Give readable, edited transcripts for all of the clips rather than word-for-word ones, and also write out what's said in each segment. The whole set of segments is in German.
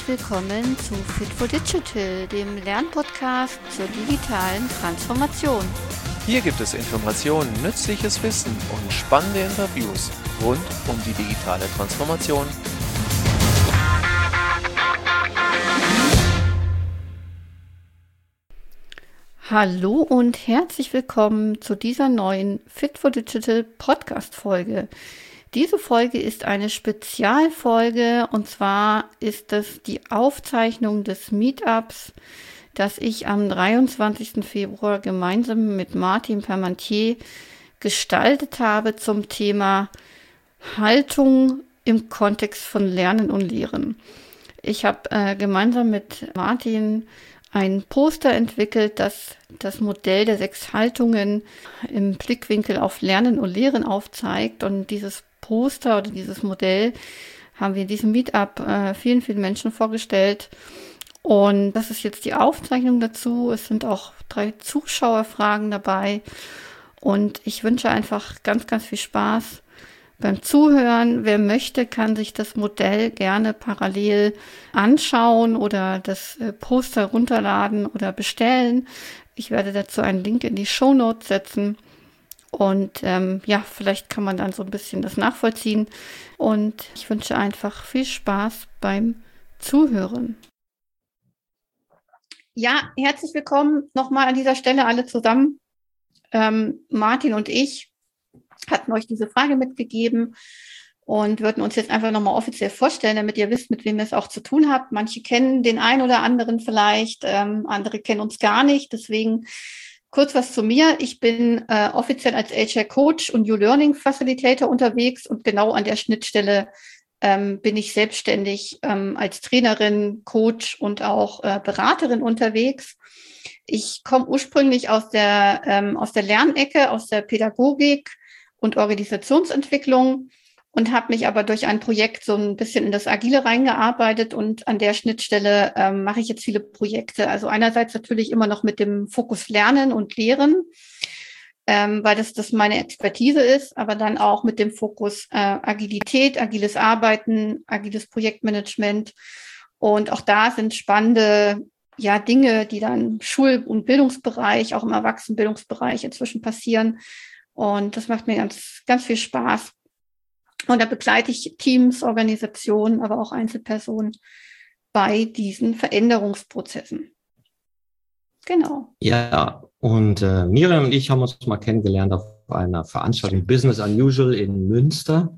willkommen zu Fit for Digital, dem Lernpodcast zur digitalen Transformation. Hier gibt es Informationen, nützliches Wissen und spannende Interviews rund um die digitale Transformation. Hallo und herzlich willkommen zu dieser neuen Fit for Digital Podcast-Folge. Diese Folge ist eine Spezialfolge und zwar ist es die Aufzeichnung des Meetups, das ich am 23. Februar gemeinsam mit Martin Parmentier gestaltet habe zum Thema Haltung im Kontext von Lernen und Lehren. Ich habe gemeinsam mit Martin ein Poster entwickelt, das das Modell der 6 Haltungen im Blickwinkel auf Lernen und Lehren aufzeigt. Und dieses Poster oder dieses Modell haben wir in diesem Meetup vielen Menschen vorgestellt. Und das ist jetzt die Aufzeichnung dazu. Es sind auch 3 Zuschauerfragen dabei. Und ich wünsche einfach ganz viel Spaß beim Zuhören. Wer möchte, kann sich das Modell gerne parallel anschauen oder das Poster runterladen oder bestellen. Ich werde dazu einen Link in die Shownotes setzen. Und vielleicht kann man dann so ein bisschen das nachvollziehen. Und ich wünsche einfach viel Spaß beim Zuhören. Ja, herzlich willkommen nochmal an dieser Stelle alle zusammen. Martin und ich hatten euch diese Frage mitgegeben und würden uns jetzt einfach nochmal offiziell vorstellen, damit ihr wisst, mit wem ihr es auch zu tun habt. Manche kennen den einen oder anderen vielleicht, andere kennen uns gar nicht. Deswegen kurz was zu mir. Ich bin offiziell als HR-Coach und New Learning Facilitator unterwegs und genau an der Schnittstelle bin ich selbstständig als Trainerin, Coach und auch Beraterin unterwegs. Ich komme ursprünglich aus der Lernecke, aus der Pädagogik und Organisationsentwicklung und habe mich aber durch ein Projekt so ein bisschen in das Agile reingearbeitet und an der Schnittstelle mache ich jetzt viele Projekte. Also einerseits natürlich immer noch mit dem Fokus Lernen und Lehren, weil das meine Expertise ist, aber dann auch mit dem Fokus Agilität, agiles Arbeiten, agiles Projektmanagement. Und auch da sind spannende Dinge, die dann im Schul- und Bildungsbereich, auch im Erwachsenenbildungsbereich inzwischen passieren. Und das macht mir ganz viel Spaß. Und da begleite ich Teams, Organisationen, aber auch Einzelpersonen bei diesen Veränderungsprozessen. Genau. Ja, und Miriam und ich haben uns mal kennengelernt auf einer Veranstaltung Business Unusual in Münster.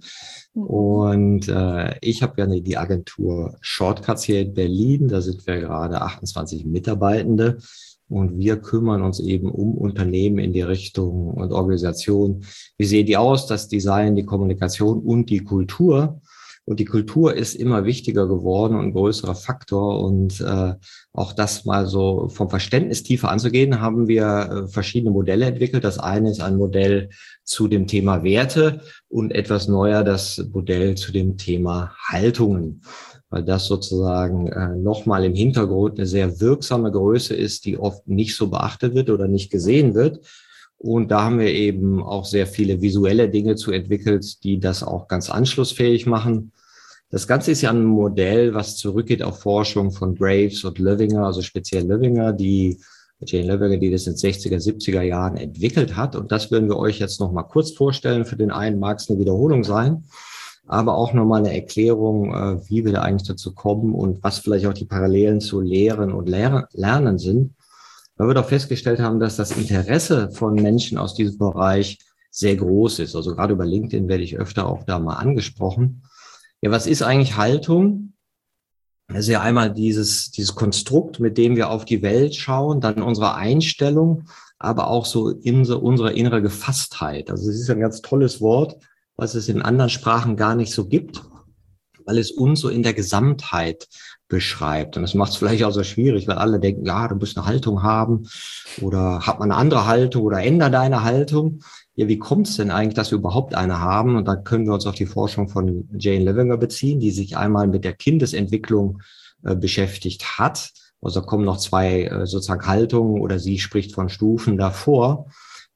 Und ich habe ja die Agentur Shortcuts hier in Berlin. Da sind wir gerade 28 Mitarbeitende. Und wir kümmern uns eben um Unternehmen in die Richtung und Organisation. Wie sehen die aus? Das Design, die Kommunikation und die Kultur. Und die Kultur ist immer wichtiger geworden und ein größerer Faktor. Und auch das mal so vom Verständnis tiefer anzugehen, haben wir verschiedene Modelle entwickelt. Das eine ist ein Modell zu dem Thema Werte und etwas neuer das Modell zu dem Thema Haltungen, weil das sozusagen nochmal im Hintergrund eine sehr wirksame Größe ist, die oft nicht so beachtet wird oder nicht gesehen wird. Und da haben wir eben auch sehr viele visuelle Dinge zu entwickelt, die das auch ganz anschlussfähig machen. Das Ganze ist ja ein Modell, was zurückgeht auf Forschung von Graves und Löwinger, also speziell Löwinger, Jane Löwinger, die das in den 60er, 70er Jahren entwickelt hat. Und das würden wir euch jetzt noch mal kurz vorstellen. Für den einen mag es eine Wiederholung sein, aber auch nochmal eine Erklärung, wie wir da eigentlich dazu kommen und was vielleicht auch die Parallelen zu Lehren und Lernen sind. Weil wir doch festgestellt haben, dass das Interesse von Menschen aus diesem Bereich sehr groß ist. Also gerade über LinkedIn werde ich öfter auch da mal angesprochen. Ja, was ist eigentlich Haltung? Das ist ja einmal dieses Konstrukt, mit dem wir auf die Welt schauen, dann unsere Einstellung, aber auch so unsere innere Gefasstheit. Also es ist ein ganz tolles Wort, was es in anderen Sprachen gar nicht so gibt, weil es uns so in der Gesamtheit beschreibt. Und das macht es vielleicht auch so schwierig, weil alle denken, ja, du musst eine Haltung haben oder hat man eine andere Haltung oder änder deine Haltung. Ja, wie kommt es denn eigentlich, dass wir überhaupt eine haben? Und da können wir uns auf die Forschung von Jane Löwinger beziehen, die sich einmal mit der Kindesentwicklung beschäftigt hat. Also da kommen noch 2 sozusagen Haltungen oder sie spricht von Stufen davor.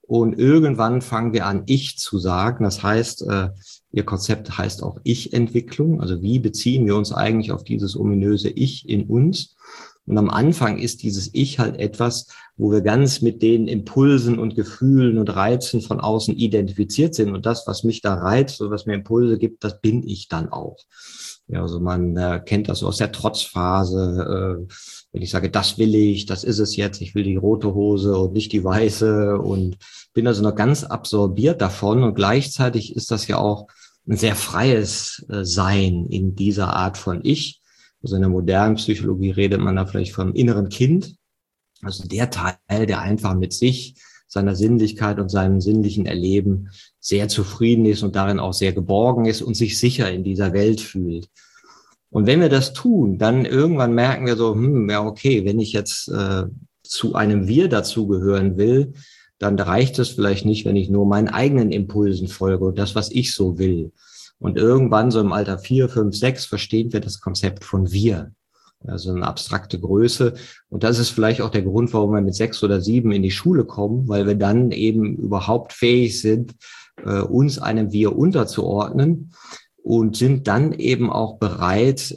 Und irgendwann fangen wir an, Ich zu sagen. Das heißt, Ihr Konzept heißt auch Ich-Entwicklung. Also wie beziehen wir uns eigentlich auf dieses ominöse Ich in uns? Und am Anfang ist dieses Ich halt etwas, wo wir ganz mit den Impulsen und Gefühlen und Reizen von außen identifiziert sind. Und das, was mich da reizt oder was mir Impulse gibt, das bin ich dann auch. Ja, also man kennt das so aus der Trotzphase. Wenn ich sage, das will ich, das ist es jetzt, ich will die rote Hose und nicht die weiße und bin also noch ganz absorbiert davon. Und gleichzeitig ist das ja auch ein sehr freies Sein in dieser Art von Ich. Also in der modernen Psychologie redet man da vielleicht vom inneren Kind. Also der Teil, der einfach mit sich, seiner Sinnlichkeit und seinem sinnlichen Erleben sehr zufrieden ist und darin auch sehr geborgen ist und sich sicher in dieser Welt fühlt. Und wenn wir das tun, dann irgendwann merken wir so, ja okay, wenn ich jetzt zu einem Wir dazugehören will, dann reicht es vielleicht nicht, wenn ich nur meinen eigenen Impulsen folge und das, was ich so will. Und irgendwann so im Alter 4, 5, 6 verstehen wir das Konzept von Wir. Also eine abstrakte Größe. Und das ist vielleicht auch der Grund, warum wir mit 6 oder 7 in die Schule kommen, weil wir dann eben überhaupt fähig sind, uns einem Wir unterzuordnen und sind dann eben auch bereit,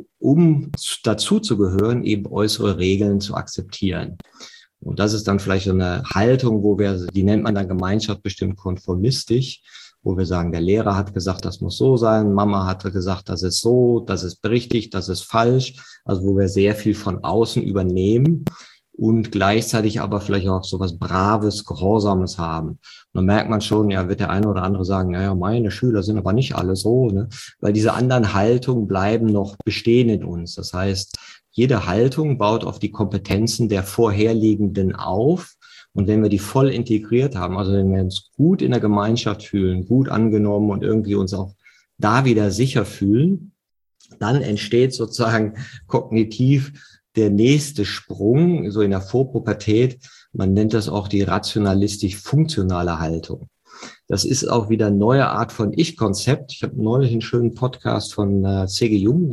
um dazu zu gehören, eben äußere Regeln zu akzeptieren. Und das ist dann vielleicht so eine Haltung, die nennt man dann gemeinschaftsbestimmt konformistisch, wo wir sagen, der Lehrer hat gesagt, das muss so sein, Mama hat gesagt, das ist so, das ist richtig, das ist falsch. Also wo wir sehr viel von außen übernehmen und gleichzeitig aber vielleicht auch so was Braves, Gehorsames haben. Und dann merkt man schon, ja, wird der eine oder andere sagen, ja, meine Schüler sind aber nicht alle so, ne? Weil diese anderen Haltungen bleiben noch bestehen in uns. Das heißt, jede Haltung baut auf die Kompetenzen der vorherliegenden auf. Und wenn wir die voll integriert haben, also wenn wir uns gut in der Gemeinschaft fühlen, gut angenommen und irgendwie uns auch da wieder sicher fühlen, dann entsteht sozusagen kognitiv der nächste Sprung, so in der Vorpubertät. Man nennt das auch die rationalistisch-funktionale Haltung. Das ist auch wieder eine neue Art von Ich-Konzept. Ich habe neulich einen schönen Podcast von C.G. Jung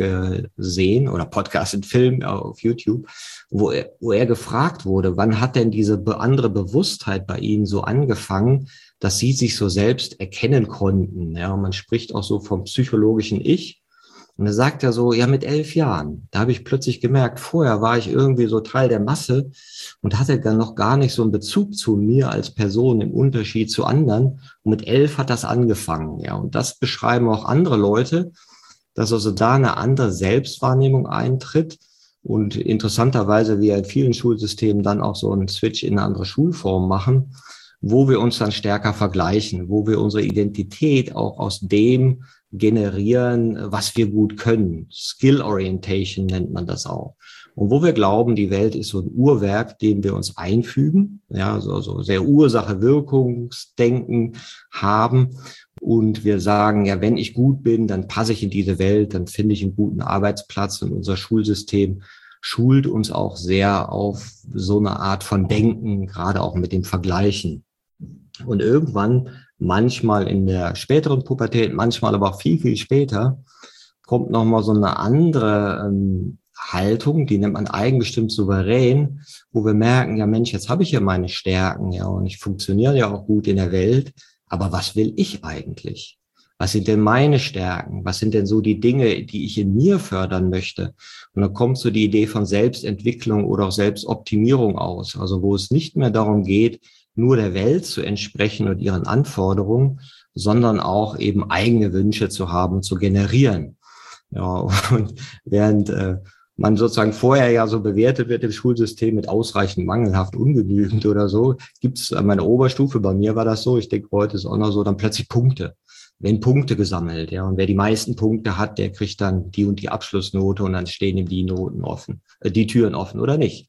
gesehen oder Podcast in Film auf YouTube, wo er gefragt wurde, wann hat denn diese andere Bewusstheit bei Ihnen so angefangen, dass Sie sich so selbst erkennen konnten. Ja, und man spricht auch so vom psychologischen Ich. Und er sagt ja so, ja, mit 11 Jahren, da habe ich plötzlich gemerkt, vorher war ich irgendwie so Teil der Masse und hatte dann noch gar nicht so einen Bezug zu mir als Person im Unterschied zu anderen. Und mit 11 hat das angefangen, ja. Und das beschreiben auch andere Leute, dass also da eine andere Selbstwahrnehmung eintritt und interessanterweise wir in vielen Schulsystemen dann auch so einen Switch in eine andere Schulform machen, wo wir uns dann stärker vergleichen, wo wir unsere Identität auch aus dem generieren, was wir gut können. Skill Orientation nennt man das auch. Und wo wir glauben, die Welt ist so ein Uhrwerk, dem wir uns einfügen, ja, so sehr Ursache-Wirkungsdenken haben. Und wir sagen, ja, wenn ich gut bin, dann passe ich in diese Welt, dann finde ich einen guten Arbeitsplatz. Und unser Schulsystem schult uns auch sehr auf so eine Art von Denken, gerade auch mit dem Vergleichen. Und irgendwann, manchmal in der späteren Pubertät, manchmal aber auch viel, viel später, kommt nochmal so eine andere Haltung, die nennt man eigenbestimmt souverän, wo wir merken, ja Mensch, jetzt habe ich ja meine Stärken, ja, und ich funktioniere ja auch gut in der Welt, aber was will ich eigentlich? Was sind denn meine Stärken? Was sind denn so die Dinge, die ich in mir fördern möchte? Und dann kommt so die Idee von Selbstentwicklung oder auch Selbstoptimierung aus, also wo es nicht mehr darum geht, nur der Welt zu entsprechen und ihren Anforderungen, sondern auch eben eigene Wünsche zu haben, zu generieren. Ja, und während man sozusagen vorher ja so bewertet wird im Schulsystem mit ausreichend, mangelhaft, ungenügend oder so, gibt es an meiner Oberstufe, bei mir war das so, ich denke, heute ist auch noch so, dann plötzlich Punkte. Werden Punkte gesammelt, ja, und wer die meisten Punkte hat, der kriegt dann die und die Abschlussnote und dann stehen ihm die Noten offen, die Türen offen oder nicht.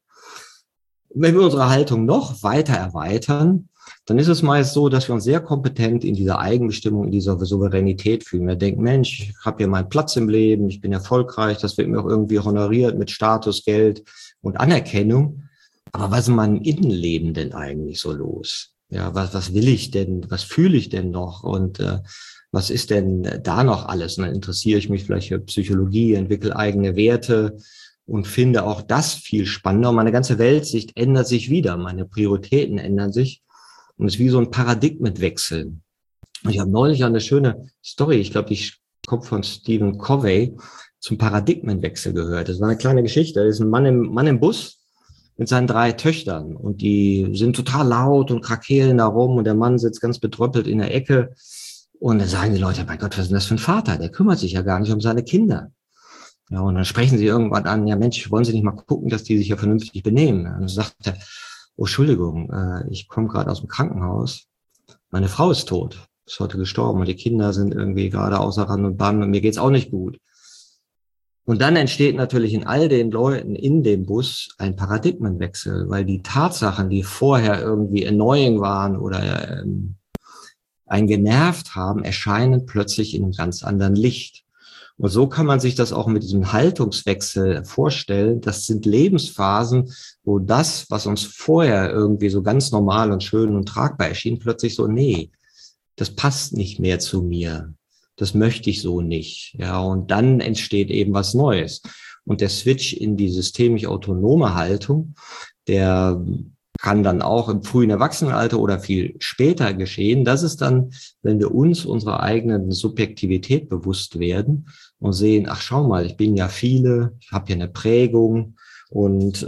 Wenn wir unsere Haltung noch weiter erweitern, dann ist es meist so, dass wir uns sehr kompetent in dieser Eigenbestimmung, in dieser Souveränität fühlen. Wir denken, Mensch, ich habe hier meinen Platz im Leben, ich bin erfolgreich, das wird mir auch irgendwie honoriert mit Status, Geld und Anerkennung. Aber was ist in meinem Innenleben denn eigentlich so los? Ja, was will ich denn? Was fühle ich denn noch? Und was ist denn da noch alles? Und dann interessiere ich mich vielleicht für Psychologie, entwickle eigene Werte und finde auch das viel spannender. Und meine ganze Weltsicht ändert sich wieder. Meine Prioritäten ändern sich. Und es ist wie so ein Paradigmenwechsel. Ich habe neulich eine schöne Story, ich glaube, die kommt von Stephen Covey, zum Paradigmenwechsel gehört. Das war eine kleine Geschichte. Da ist ein Mann im Bus mit seinen 3 Töchtern und die sind total laut und krakeelen da rum und der Mann sitzt ganz betröppelt in der Ecke und dann sagen die Leute, mein Gott, was ist denn das für ein Vater? Der kümmert sich ja gar nicht um seine Kinder. Ja, und dann sprechen sie irgendwann an, ja Mensch, wollen Sie nicht mal gucken, dass die sich ja vernünftig benehmen? Und dann sagt er, oh, Entschuldigung, ich komme gerade aus dem Krankenhaus. Meine Frau ist tot, ist heute gestorben und die Kinder sind irgendwie gerade außer Rand und Band und mir geht's auch nicht gut. Und dann entsteht natürlich in all den Leuten in dem Bus ein Paradigmenwechsel, weil die Tatsachen, die vorher irgendwie annoying waren oder einen genervt haben, erscheinen plötzlich in einem ganz anderen Licht. Und so kann man sich das auch mit diesem Haltungswechsel vorstellen. Das sind Lebensphasen, wo das, was uns vorher irgendwie so ganz normal und schön und tragbar erschien, plötzlich so, nee, das passt nicht mehr zu mir. Das möchte ich so nicht. Ja, und dann entsteht eben was Neues. Und der Switch in die systemisch autonome Haltung, der kann dann auch im frühen Erwachsenenalter oder viel später geschehen. Das ist dann, wenn wir uns unserer eigenen Subjektivität bewusst werden und sehen, ach schau mal, ich bin ja viele, ich habe ja eine Prägung und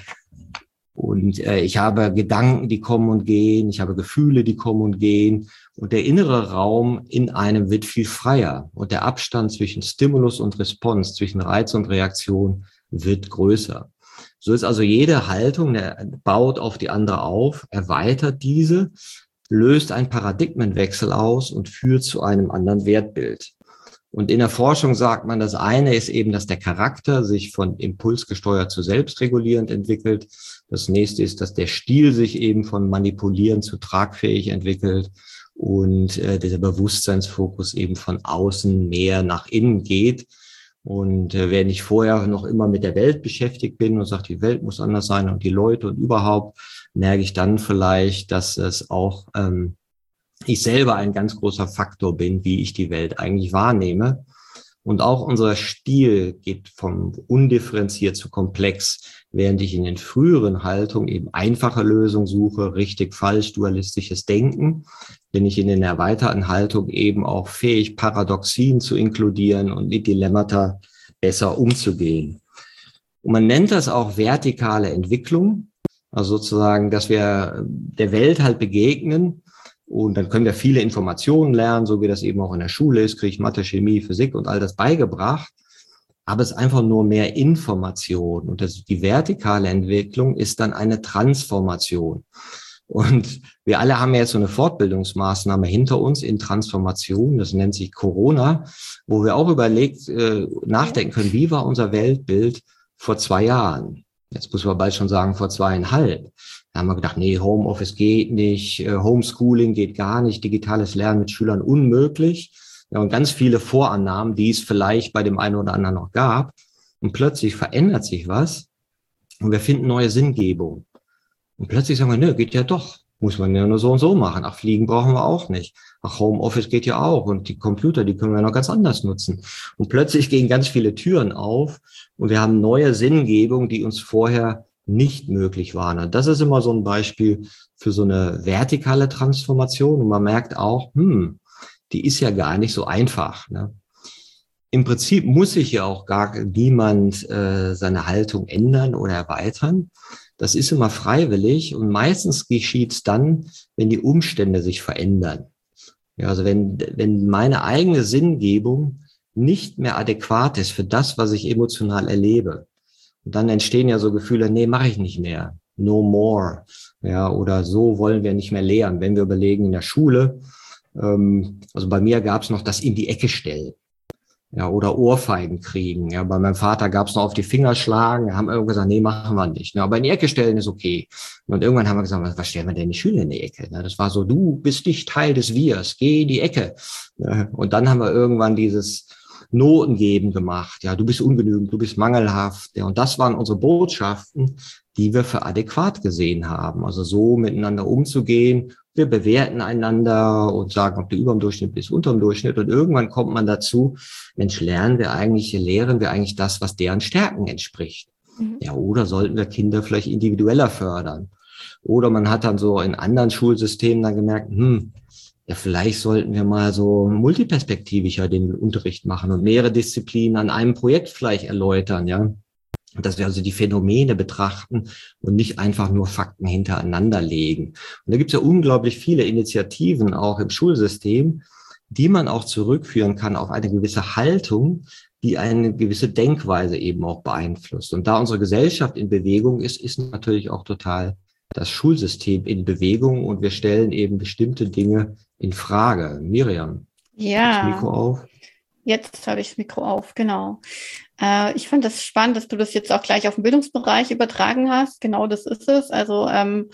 ich habe Gedanken, die kommen und gehen, ich habe Gefühle, die kommen und gehen. Und der innere Raum in einem wird viel freier und der Abstand zwischen Stimulus und Response, zwischen Reiz und Reaktion wird größer. So ist also jede Haltung, der baut auf die andere auf, erweitert diese, löst einen Paradigmenwechsel aus und führt zu einem anderen Wertbild. Und in der Forschung sagt man, das eine ist eben, dass der Charakter sich von impulsgesteuert zu selbstregulierend entwickelt. Das nächste ist, dass der Stil sich eben von manipulierend zu tragfähig entwickelt. Und dieser Bewusstseinsfokus eben von außen mehr nach innen geht. Und wenn ich vorher noch immer mit der Welt beschäftigt bin und sage, die Welt muss anders sein und die Leute und überhaupt, merke ich dann vielleicht, dass es auch ich selber ein ganz großer Faktor bin, wie ich die Welt eigentlich wahrnehme. Und auch unser Stil geht vom undifferenziert zu komplex, während ich in den früheren Haltungen eben einfache Lösungen suche, richtig, falsch, dualistisches Denken, bin ich in den erweiterten Haltungen eben auch fähig, Paradoxien zu inkludieren und mit Dilemmata besser umzugehen. Und man nennt das auch vertikale Entwicklung, also sozusagen, dass wir der Welt halt begegnen. Und dann können wir viele Informationen lernen, so wie das eben auch in der Schule ist, kriege ich Mathe, Chemie, Physik und all das beigebracht. Aber es ist einfach nur mehr Information. Und die vertikale Entwicklung ist dann eine Transformation. Und wir alle haben jetzt so eine Fortbildungsmaßnahme hinter uns in Transformation. Das nennt sich Corona, wo wir auch nachdenken können, wie war unser Weltbild vor 2 Jahren? Jetzt muss man bald schon sagen, vor 2,5. Da haben wir gedacht, nee, Homeoffice geht nicht, Homeschooling geht gar nicht, digitales Lernen mit Schülern unmöglich. Ja, und ganz viele Vorannahmen, die es vielleicht bei dem einen oder anderen noch gab. Und plötzlich verändert sich was und wir finden neue Sinngebung. Und plötzlich sagen wir, nö, geht ja doch. Muss man ja nur so und so machen. Ach, Fliegen brauchen wir auch nicht. Ach, Homeoffice geht ja auch. Und die Computer, die können wir noch ganz anders nutzen. Und plötzlich gehen ganz viele Türen auf und wir haben neue Sinngebung, die uns vorher nicht möglich waren. Und das ist immer so ein Beispiel für so eine vertikale Transformation. Und man merkt auch, die ist ja gar nicht so einfach, ne? Im Prinzip muss sich ja auch gar niemand seine Haltung ändern oder erweitern. Das ist immer freiwillig und meistens geschieht es dann, wenn die Umstände sich verändern. Ja, also wenn meine eigene Sinngebung nicht mehr adäquat ist für das, was ich emotional erlebe. Und dann entstehen ja so Gefühle, nee, mache ich nicht mehr, no more. Ja, oder so wollen wir nicht mehr lehren. Wenn wir überlegen in der Schule, also bei mir gab es noch das in die Ecke stellen. Ja, oder Ohrfeigen kriegen. Ja, bei meinem Vater gab es noch auf die Finger schlagen. Da haben wir gesagt, nee, machen wir nicht. Ja, aber in die Ecke stellen ist okay. Und irgendwann haben wir gesagt, was stellen wir denn die Schüler in die Ecke? Ja, das war so, du bist nicht Teil des Wirs, geh in die Ecke. Ja, und dann haben wir irgendwann dieses Notengeben gemacht. Ja, du bist ungenügend, du bist mangelhaft. Ja, und das waren unsere Botschaften, die wir für adäquat gesehen haben. Also so miteinander umzugehen. Wir bewerten einander und sagen, ob du über dem Durchschnitt bist, unter dem Durchschnitt. Und irgendwann kommt man dazu, Mensch, lehren wir eigentlich das, was deren Stärken entspricht? Ja, oder sollten wir Kinder vielleicht individueller fördern? Oder man hat dann so in anderen Schulsystemen dann gemerkt, ja, vielleicht sollten wir mal so multiperspektivischer den Unterricht machen und mehrere Disziplinen an einem Projekt vielleicht erläutern, ja. Dass wir also die Phänomene betrachten und nicht einfach nur Fakten hintereinander legen. Und da gibt es ja unglaublich viele Initiativen auch im Schulsystem, die man auch zurückführen kann auf eine gewisse Haltung, die eine gewisse Denkweise eben auch beeinflusst. Und da unsere Gesellschaft in Bewegung ist natürlich auch total das Schulsystem in Bewegung und wir stellen eben bestimmte Dinge in Frage. Miriam, Ja. das Mikro auf. Jetzt habe ich das Mikro auf, genau. Ich fand das spannend, dass du das jetzt auch gleich auf den Bildungsbereich übertragen hast. Genau das ist es. Also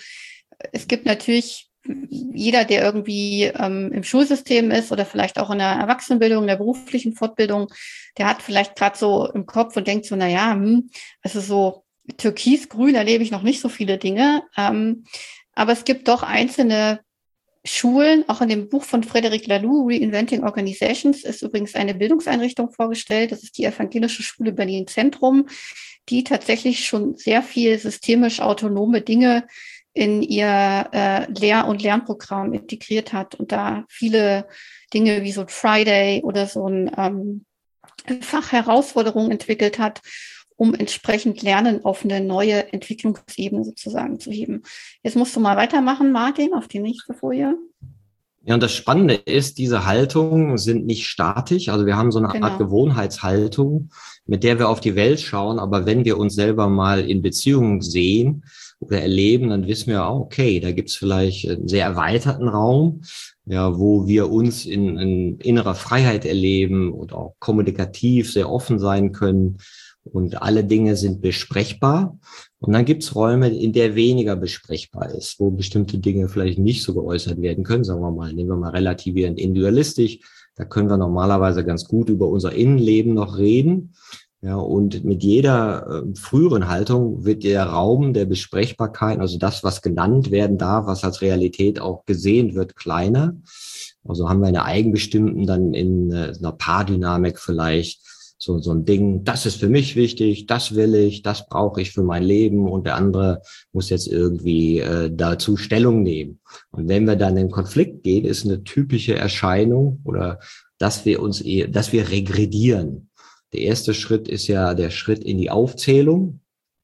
es gibt natürlich jeder, der irgendwie im Schulsystem ist oder vielleicht auch in der Erwachsenenbildung, in der beruflichen Fortbildung, der hat vielleicht gerade so im Kopf und denkt so, naja, also so türkisgrün erlebe ich noch nicht so viele Dinge. Aber es gibt doch einzelne Schulen, auch in dem Buch von Frederic Laloux, Reinventing Organizations, ist übrigens eine Bildungseinrichtung vorgestellt. Das ist die Evangelische Schule Berlin Zentrum, die tatsächlich schon sehr viel systemisch autonome Dinge in ihr Lehr- und Lernprogramm integriert hat und da viele Dinge wie so ein Friday oder so ein Fachherausforderung entwickelt hat, um entsprechend Lernen auf eine neue Entwicklungsebene sozusagen zu heben. Jetzt musst du mal weitermachen, Martin, auf die nächste Folie. Ja, und das Spannende ist, diese Haltungen sind nicht statisch. Also wir haben so eine Art Gewohnheitshaltung, mit der wir auf die Welt schauen. Aber wenn wir uns selber mal in Beziehungen sehen oder erleben, dann wissen wir auch, okay, da gibt es vielleicht einen sehr erweiterten Raum, ja, wo wir uns in innerer Freiheit erleben und auch kommunikativ sehr offen sein können. Und alle Dinge sind besprechbar. Und dann gibt es Räume, in der weniger besprechbar ist, wo bestimmte Dinge vielleicht nicht so geäußert werden können. Sagen wir mal, nehmen wir mal relativierend individualistisch. Da können wir normalerweise ganz gut über unser Innenleben noch reden. Ja, und mit jeder früheren Haltung wird der Raum der Besprechbarkeit, also das, was genannt werden darf, was als Realität auch gesehen wird, kleiner. Also haben wir eine eigenbestimmten dann in einer Paardynamik vielleicht so ein Ding, das ist für mich wichtig, das will ich, das brauche ich für mein Leben und der andere muss jetzt irgendwie dazu Stellung nehmen. Und wenn wir dann in den Konflikt gehen, ist eine typische Erscheinung oder dass wir regredieren. Der erste Schritt ist ja der Schritt in die Aufzählung.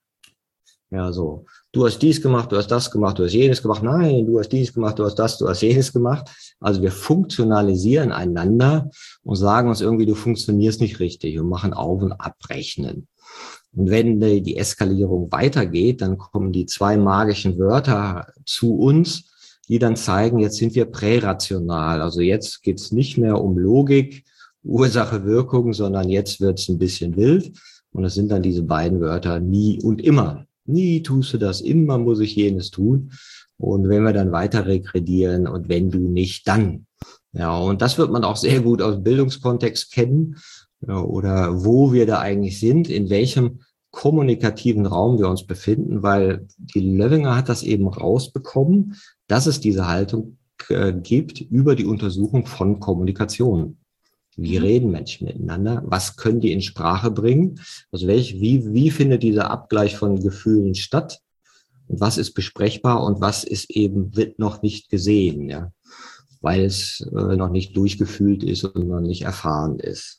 Ja, so, du hast dies gemacht, du hast das gemacht, du hast jenes gemacht. Nein, du hast dies gemacht, du hast das, du hast jenes gemacht. Also wir funktionalisieren einander und sagen uns irgendwie, du funktionierst nicht richtig und machen Auf- und Abrechnen. Und wenn die Eskalierung weitergeht, dann kommen die zwei magischen Wörter zu uns, die dann zeigen, jetzt sind wir prärational. Also jetzt geht es nicht mehr um Logik, Ursache, Wirkung, sondern jetzt wird es ein bisschen wild. Und das sind dann diese beiden Wörter nie und immer. Nie tust du das, immer muss ich jenes tun. Und wenn wir dann weiter regredieren und wenn du nicht, dann. Ja, und das wird man auch sehr gut aus dem Bildungskontext kennen, ja, oder wo wir da eigentlich sind, in welchem kommunikativen Raum wir uns befinden, weil die Löwinger hat das eben rausbekommen, dass es diese Haltung gibt über die Untersuchung von Kommunikation. Wie reden Menschen miteinander? Was können die in Sprache bringen? Also wie findet dieser Abgleich von Gefühlen statt? Und was ist besprechbar und was wird noch nicht gesehen, ja? Weil es noch nicht durchgefühlt ist und noch nicht erfahren ist.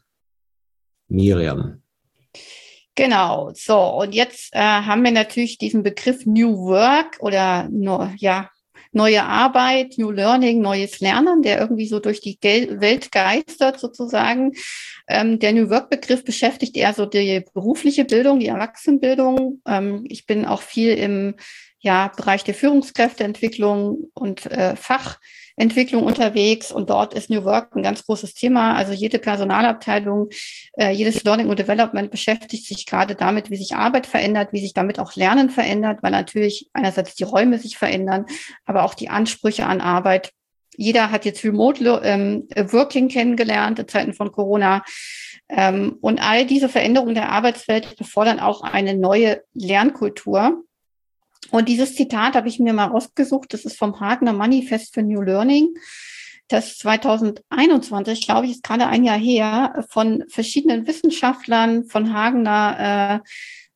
Miriam. Genau, so und jetzt haben wir natürlich diesen Begriff New Work oder neue Arbeit, New Learning, neues Lernen, der irgendwie so durch die Welt geistert sozusagen. Der New Work-Begriff beschäftigt eher so die berufliche Bildung, die Erwachsenenbildung. Ich bin auch viel im Bereich der Führungskräfteentwicklung und Fachentwicklung unterwegs und dort ist New Work ein ganz großes Thema. Also jede Personalabteilung, jedes Learning und Development beschäftigt sich gerade damit, wie sich Arbeit verändert, wie sich damit auch Lernen verändert, weil natürlich einerseits die Räume sich verändern, aber auch die Ansprüche an Arbeit. Jeder hat jetzt Remote Working kennengelernt in Zeiten von Corona. Und all diese Veränderungen der Arbeitswelt befordern auch eine neue Lernkultur. Und dieses Zitat habe ich mir mal rausgesucht. Das ist vom Hagener Manifest für New Learning. Das 2021, glaube ich, ist gerade ein Jahr her, von verschiedenen Wissenschaftlern, von Hagener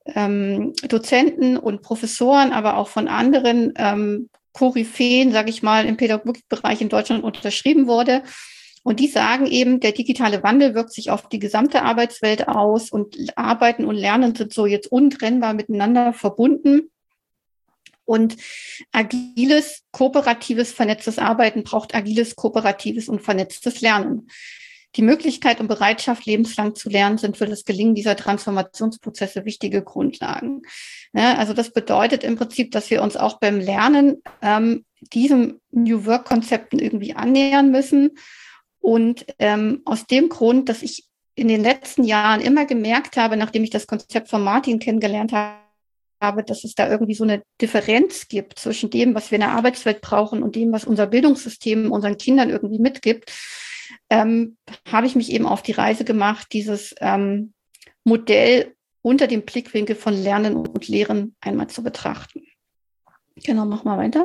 Dozenten und Professoren, aber auch von anderen Koryphäen, sage ich mal, im Pädagogikbereich in Deutschland unterschrieben wurde. Und die sagen eben, der digitale Wandel wirkt sich auf die gesamte Arbeitswelt aus und Arbeiten und Lernen sind so jetzt untrennbar miteinander verbunden. Und agiles, kooperatives, vernetztes Arbeiten braucht agiles, kooperatives und vernetztes Lernen. Die Möglichkeit und Bereitschaft, lebenslang zu lernen, sind für das Gelingen dieser Transformationsprozesse wichtige Grundlagen. Ja, also das bedeutet im Prinzip, dass wir uns auch beim Lernen diesem New Work-Konzepten irgendwie annähern müssen. Und aus dem Grund, dass ich in den letzten Jahren immer gemerkt habe, nachdem ich das Konzept von Martin kennengelernt habe, dass es da irgendwie so eine Differenz gibt zwischen dem, was wir in der Arbeitswelt brauchen und dem, was unser Bildungssystem unseren Kindern irgendwie mitgibt, habe ich mich eben auf die Reise gemacht, dieses Modell unter dem Blickwinkel von Lernen und Lehren einmal zu betrachten. Genau, mach mal weiter.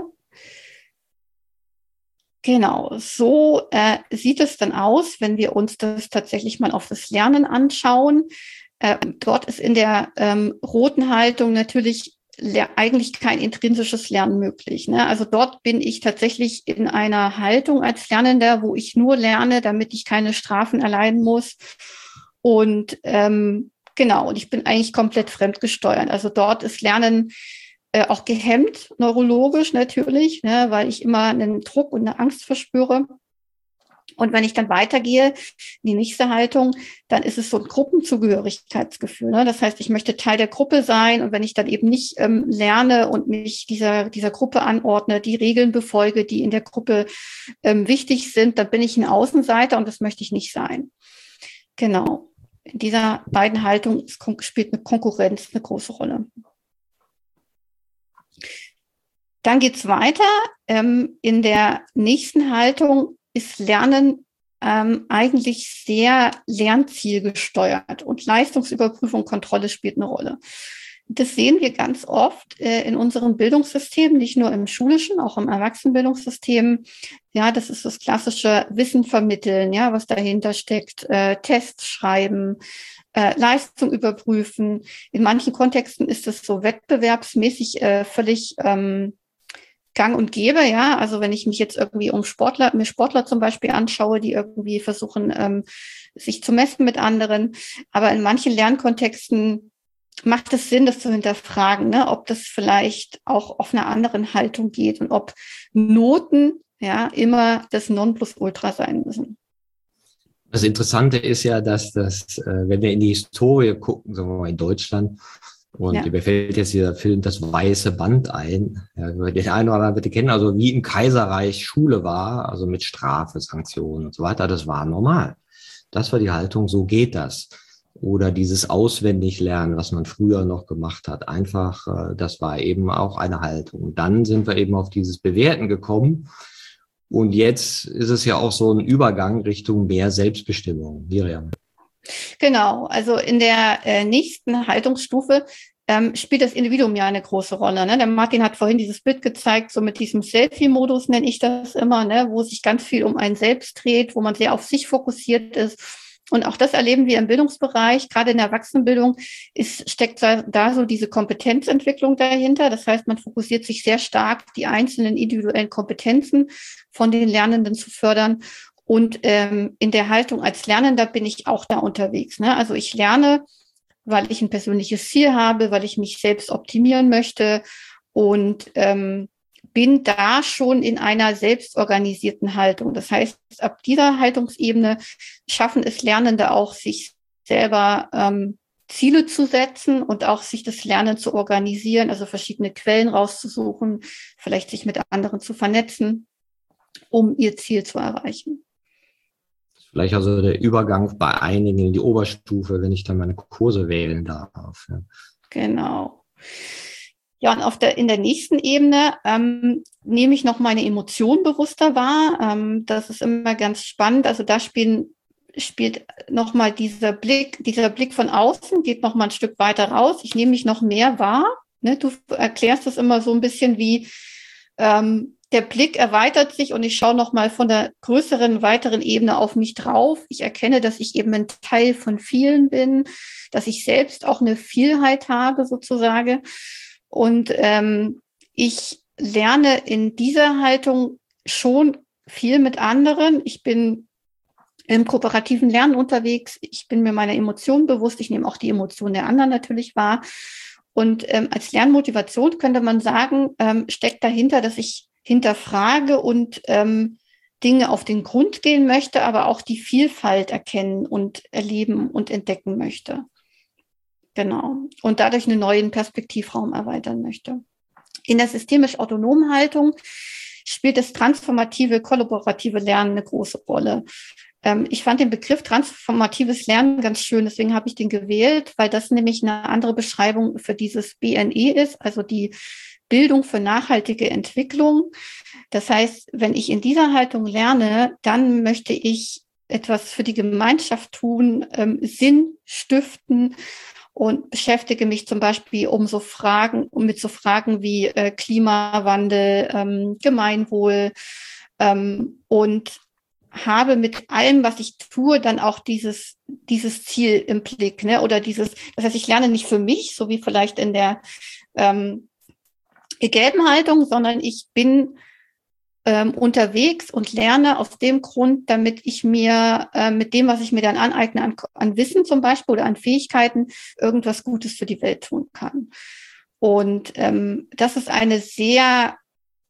Genau, so sieht es dann aus, wenn wir uns das tatsächlich mal auf das Lernen anschauen. Dort ist in der roten Haltung natürlich eigentlich kein intrinsisches Lernen möglich. Ne? Also dort bin ich tatsächlich in einer Haltung als Lernender, wo ich nur lerne, damit ich keine Strafen erleiden muss. Und genau, und ich bin eigentlich komplett fremdgesteuert. Also dort ist Lernen auch gehemmt, neurologisch natürlich, ne, weil ich immer einen Druck und eine Angst verspüre. Und wenn ich dann weitergehe in die nächste Haltung, dann ist es so ein Gruppenzugehörigkeitsgefühl. Ne? Das heißt, ich möchte Teil der Gruppe sein. Und wenn ich dann eben nicht lerne und mich dieser Gruppe anordne, die Regeln befolge, die in der Gruppe wichtig sind, dann bin ich ein Außenseiter und das möchte ich nicht sein. Genau. In dieser beiden Haltungen spielt eine Konkurrenz eine große Rolle. Dann geht's weiter. In der nächsten Haltung ist Lernen eigentlich sehr lernzielgesteuert und Leistungsüberprüfung, Kontrolle spielt eine Rolle. Das sehen wir ganz oft in unserem Bildungssystem, nicht nur im schulischen, auch im Erwachsenenbildungssystem. Ja, das ist das klassische Wissen vermitteln, ja, was dahinter steckt, Tests schreiben, Leistung überprüfen. In manchen Kontexten ist es so wettbewerbsmäßig völlig Gang und Gäbe, ja. Also wenn ich mich jetzt irgendwie mir Sportler zum Beispiel anschaue, die irgendwie versuchen, sich zu messen mit anderen. Aber in manchen Lernkontexten macht es Sinn, das zu hinterfragen, ne? Ob das vielleicht auch auf einer anderen Haltung geht und ob Noten ja immer das Nonplusultra sein müssen. Das Interessante ist ja, dass wenn wir in die Historie gucken, sagen wir mal in Deutschland, und mir fällt jetzt dieser Film Das Weiße Band ein, ja, den einen oder anderen bitte kennen, also wie im Kaiserreich Schule war, also mit Strafe, Sanktionen und so weiter, das war normal. Das war die Haltung, so geht das. Oder dieses Auswendiglernen, was man früher noch gemacht hat, einfach, das war eben auch eine Haltung. Und dann sind wir eben auf dieses Bewerten gekommen. Und jetzt ist es ja auch so ein Übergang Richtung mehr Selbstbestimmung. Miriam. Genau, also in der nächsten Haltungsstufe spielt das Individuum ja eine große Rolle. Ne? Der Martin hat vorhin dieses Bild gezeigt, so mit diesem Selfie-Modus nenne ich das immer, ne? Wo sich ganz viel um einen selbst dreht, wo man sehr auf sich fokussiert ist. Und auch das erleben wir im Bildungsbereich, gerade in der Erwachsenenbildung steckt da so diese Kompetenzentwicklung dahinter. Das heißt, man fokussiert sich sehr stark, die einzelnen individuellen Kompetenzen von den Lernenden zu fördern. Und in der Haltung als Lernender bin ich auch da unterwegs. Ne? Also ich lerne, weil ich ein persönliches Ziel habe, weil ich mich selbst optimieren möchte und bin da schon in einer selbstorganisierten Haltung. Das heißt, ab dieser Haltungsebene schaffen es Lernende auch, sich selber Ziele zu setzen und auch sich das Lernen zu organisieren, also verschiedene Quellen rauszusuchen, vielleicht sich mit anderen zu vernetzen, um ihr Ziel zu erreichen. Vielleicht also der Übergang bei einigen in die Oberstufe, wenn ich dann meine Kurse wählen darf. Ja. Genau. Ja, und in der nächsten Ebene nehme ich noch meine Emotionen bewusster wahr. Das ist immer ganz spannend. Also da spielt nochmal dieser Blick von außen, geht nochmal ein Stück weiter raus. Ich nehme mich noch mehr wahr. Ne? Du erklärst das immer so ein bisschen wie, der Blick erweitert sich und ich schaue nochmal von der größeren, weiteren Ebene auf mich drauf. Ich erkenne, dass ich eben ein Teil von vielen bin, dass ich selbst auch eine Vielheit habe sozusagen. Und ich lerne in dieser Haltung schon viel mit anderen. Ich bin im kooperativen Lernen unterwegs. Ich bin mir meiner Emotionen bewusst. Ich nehme auch die Emotionen der anderen natürlich wahr. Und als Lernmotivation könnte man sagen, steckt dahinter, dass ich hinterfrage und Dinge auf den Grund gehen möchte, aber auch die Vielfalt erkennen und erleben und entdecken möchte. Genau. Und dadurch einen neuen Perspektivraum erweitern möchte. In der systemisch autonomen Haltung spielt das transformative, kollaborative Lernen eine große Rolle. Ich fand den Begriff transformatives Lernen ganz schön, deswegen habe ich den gewählt, weil das nämlich eine andere Beschreibung für dieses BNE ist, also die Bildung für nachhaltige Entwicklung. Das heißt, wenn ich in dieser Haltung lerne, dann möchte ich etwas für die Gemeinschaft tun, Sinn stiften und beschäftige mich zum Beispiel mit so Fragen wie Klimawandel, Gemeinwohl und habe mit allem, was ich tue, dann auch dieses Ziel im Blick, ne? Oder das heißt, ich lerne nicht für mich, so wie vielleicht in der gelben Haltung, sondern ich bin unterwegs und lerne aus dem Grund, damit ich mir mit dem, was ich mir dann aneigne, an Wissen zum Beispiel oder an Fähigkeiten, irgendwas Gutes für die Welt tun kann. Und das ist eine sehr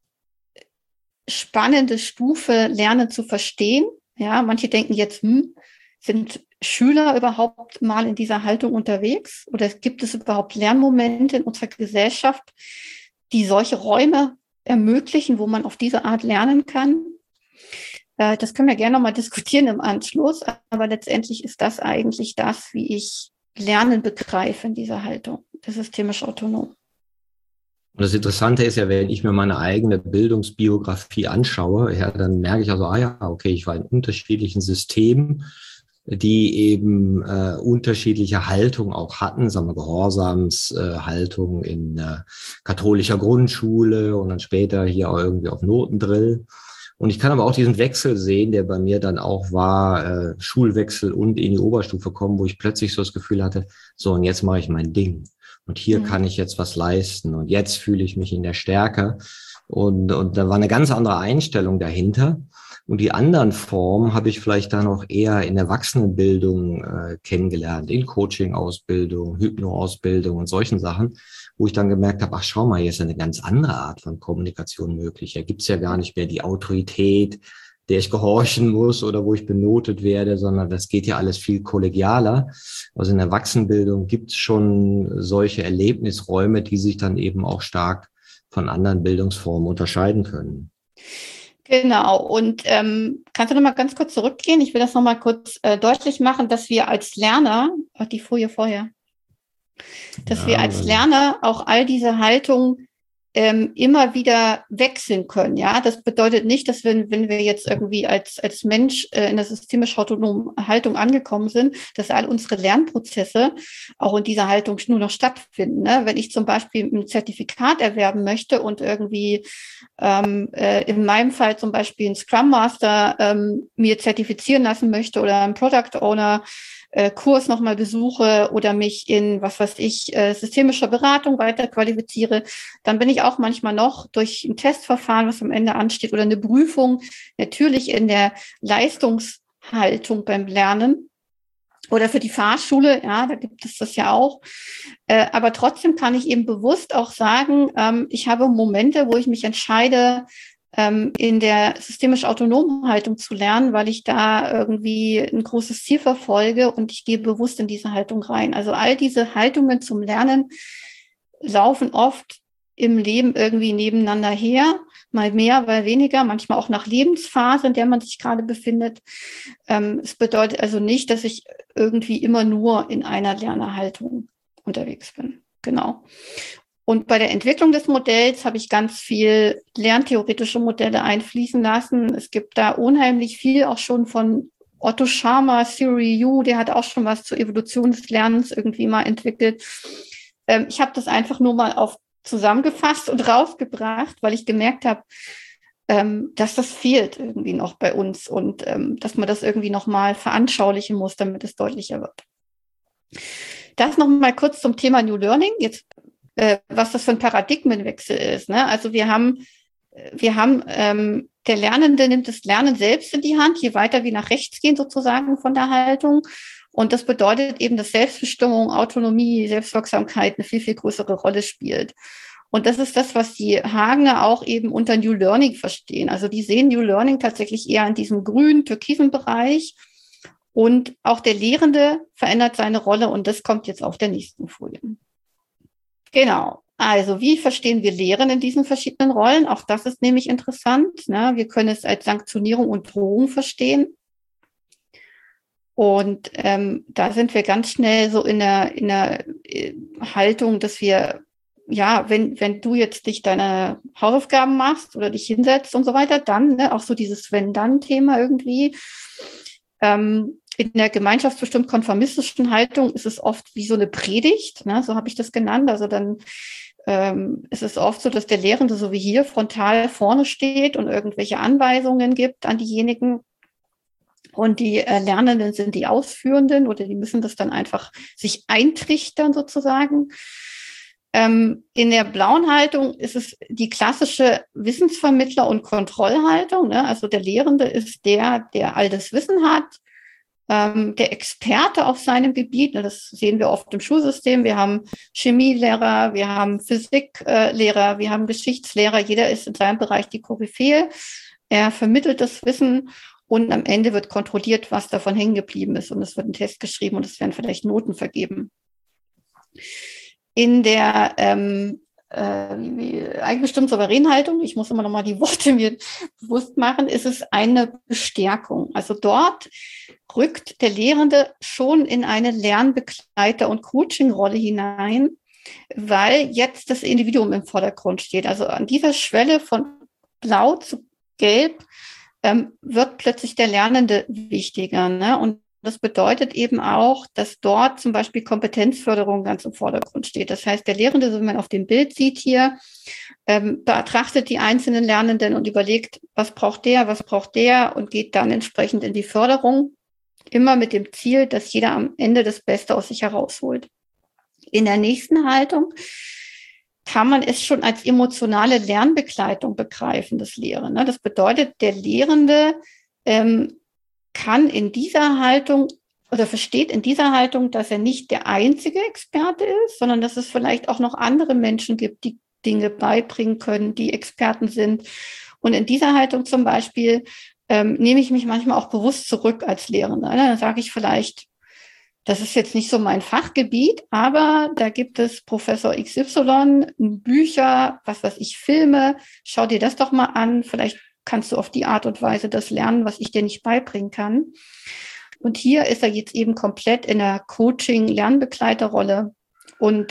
spannende Stufe, Lernen zu verstehen. Ja, manche denken jetzt, sind Schüler überhaupt mal in dieser Haltung unterwegs? Oder gibt es überhaupt Lernmomente in unserer Gesellschaft, die solche Räume ermöglichen, wo man auf diese Art lernen kann? Das können wir gerne nochmal diskutieren im Anschluss. Aber letztendlich ist das eigentlich das, wie ich Lernen begreife in dieser Haltung, der systemisch autonom. Und das Interessante ist ja, wenn ich mir meine eigene Bildungsbiografie anschaue, ja, dann merke ich also, okay, ich war in unterschiedlichen Systemen, die eben unterschiedliche Haltungen auch hatten, sagen wir Gehorsamshaltung in katholischer Grundschule und dann später hier auch irgendwie auf Notendrill. Und ich kann aber auch diesen Wechsel sehen, der bei mir dann auch war, Schulwechsel und in die Oberstufe kommen, wo ich plötzlich so das Gefühl hatte, so und jetzt mache ich mein Ding. Und hier kann ich jetzt was leisten und jetzt fühle ich mich in der Stärke. Und da war eine ganz andere Einstellung dahinter. Und die anderen Formen habe ich vielleicht dann auch eher in Erwachsenenbildung kennengelernt, in Coaching-Ausbildung, Hypno-Ausbildung und solchen Sachen, wo ich dann gemerkt habe, ach schau mal, hier ist eine ganz andere Art von Kommunikation möglich. Hier gibt's ja gar nicht mehr die Autorität, der ich gehorchen muss oder wo ich benotet werde, sondern das geht ja alles viel kollegialer. Also in der Erwachsenenbildung gibt es schon solche Erlebnisräume, die sich dann eben auch stark von anderen Bildungsformen unterscheiden können. Genau. Und kannst du noch mal ganz kurz zurückgehen? Ich will das noch mal kurz deutlich machen, dass wir als Lerner, die Folie vorher, dass wir als Lerner auch all diese Haltung immer wieder wechseln können. Ja, das bedeutet nicht, dass wenn wir jetzt irgendwie als Mensch in der systemisch autonomen Haltung angekommen sind, dass all unsere Lernprozesse auch in dieser Haltung nur noch stattfinden. Ne? Wenn ich zum Beispiel ein Zertifikat erwerben möchte und irgendwie in meinem Fall zum Beispiel einen Scrum Master mir zertifizieren lassen möchte oder einen Product Owner Kurs nochmal besuche oder mich in, systemischer Beratung weiter qualifiziere, dann bin ich auch manchmal noch durch ein Testverfahren, was am Ende ansteht, oder eine Prüfung, natürlich in der Leistungshaltung beim Lernen oder für die Fahrschule, ja, da gibt es das ja auch. Aber trotzdem kann ich eben bewusst auch sagen, ich habe Momente, wo ich mich entscheide, in der systemisch autonomen Haltung zu lernen, weil ich da irgendwie ein großes Ziel verfolge und ich gehe bewusst in diese Haltung rein. Also all diese Haltungen zum Lernen laufen oft im Leben irgendwie nebeneinander her, mal mehr, mal weniger, manchmal auch nach Lebensphase, in der man sich gerade befindet. Es bedeutet also nicht, dass ich irgendwie immer nur in einer Lernerhaltung unterwegs bin. Genau. Und bei der Entwicklung des Modells habe ich ganz viel lerntheoretische Modelle einfließen lassen. Es gibt da unheimlich viel auch schon von Otto Scharmer, Theory U, der hat auch schon was zur Evolution des Lernens irgendwie mal entwickelt. Ich habe das einfach nur mal zusammengefasst und rausgebracht, weil ich gemerkt habe, dass das fehlt irgendwie noch bei uns und dass man das irgendwie nochmal veranschaulichen muss, damit es deutlicher wird. Das nochmal kurz zum Thema New Learning, jetzt was das für ein Paradigmenwechsel ist. Ne? Also wir haben der Lernende nimmt das Lernen selbst in die Hand, je weiter wir nach rechts gehen sozusagen von der Haltung. Und das bedeutet eben, dass Selbstbestimmung, Autonomie, Selbstwirksamkeit eine viel, viel größere Rolle spielt. Und das ist das, was die Hagener auch eben unter New Learning verstehen. Also die sehen New Learning tatsächlich eher in diesem grünen, türkisen Bereich. Und auch der Lehrende verändert seine Rolle. Und das kommt jetzt auf der nächsten Folie. Genau. Also wie verstehen wir Lehren in diesen verschiedenen Rollen? Auch das ist nämlich interessant. Ne? Wir können es als Sanktionierung und Drohung verstehen. Und da sind wir ganz schnell so in der Haltung, dass wir, ja, wenn du jetzt dich deine Hausaufgaben machst oder dich hinsetzt und so weiter, dann auch so dieses Wenn-Dann-Thema irgendwie. In der gemeinschaftsbestimmt konformistischen Haltung ist es oft wie so eine Predigt, ne? So habe ich das genannt. Also dann ist es oft so, dass der Lehrende so wie hier frontal vorne steht und irgendwelche Anweisungen gibt an diejenigen. Und die Lernenden sind die Ausführenden oder die müssen das dann einfach sich eintrichtern sozusagen. In der blauen Haltung ist es die klassische Wissensvermittler- und Kontrollhaltung. Ne? Also der Lehrende ist der all das Wissen hat. Der Experte auf seinem Gebiet, das sehen wir oft im Schulsystem. Wir haben Chemielehrer, wir haben Physiklehrer, wir haben Geschichtslehrer. Jeder ist in seinem Bereich die Koryphäe. Er vermittelt das Wissen und am Ende wird kontrolliert, was davon hängen geblieben ist. Und es wird ein Test geschrieben und es werden vielleicht Noten vergeben. In der eigenbestimmt souveränen Haltung, ich muss immer noch mal die Worte mir bewusst machen, ist es eine Bestärkung. Also dort rückt der Lehrende schon in eine Lernbegleiter- und Coaching-Rolle hinein, weil jetzt das Individuum im Vordergrund steht. Also an dieser Schwelle von Blau zu Gelb wird plötzlich der Lernende wichtiger. Ne? Und das bedeutet eben auch, dass dort zum Beispiel Kompetenzförderung ganz im Vordergrund steht. Das heißt, der Lehrende, so wie man auf dem Bild sieht hier, betrachtet die einzelnen Lernenden und überlegt, was braucht der und geht dann entsprechend in die Förderung, immer mit dem Ziel, dass jeder am Ende das Beste aus sich herausholt. In der nächsten Haltung kann man es schon als emotionale Lernbegleitung begreifen, das Lehren. Ne? Das bedeutet, der Lehrende kann in dieser Haltung oder versteht in dieser Haltung, dass er nicht der einzige Experte ist, sondern dass es vielleicht auch noch andere Menschen gibt, die Dinge beibringen können, die Experten sind. Und in dieser Haltung zum Beispiel nehme ich mich manchmal auch bewusst zurück als Lehrende. Dann sage ich vielleicht, das ist jetzt nicht so mein Fachgebiet, aber da gibt es Professor XY, Bücher, was weiß ich, Filme, schau dir das doch mal an, vielleicht kannst du auf die Art und Weise das lernen, was ich dir nicht beibringen kann. Und hier ist er jetzt eben komplett in der Coaching-Lernbegleiterrolle und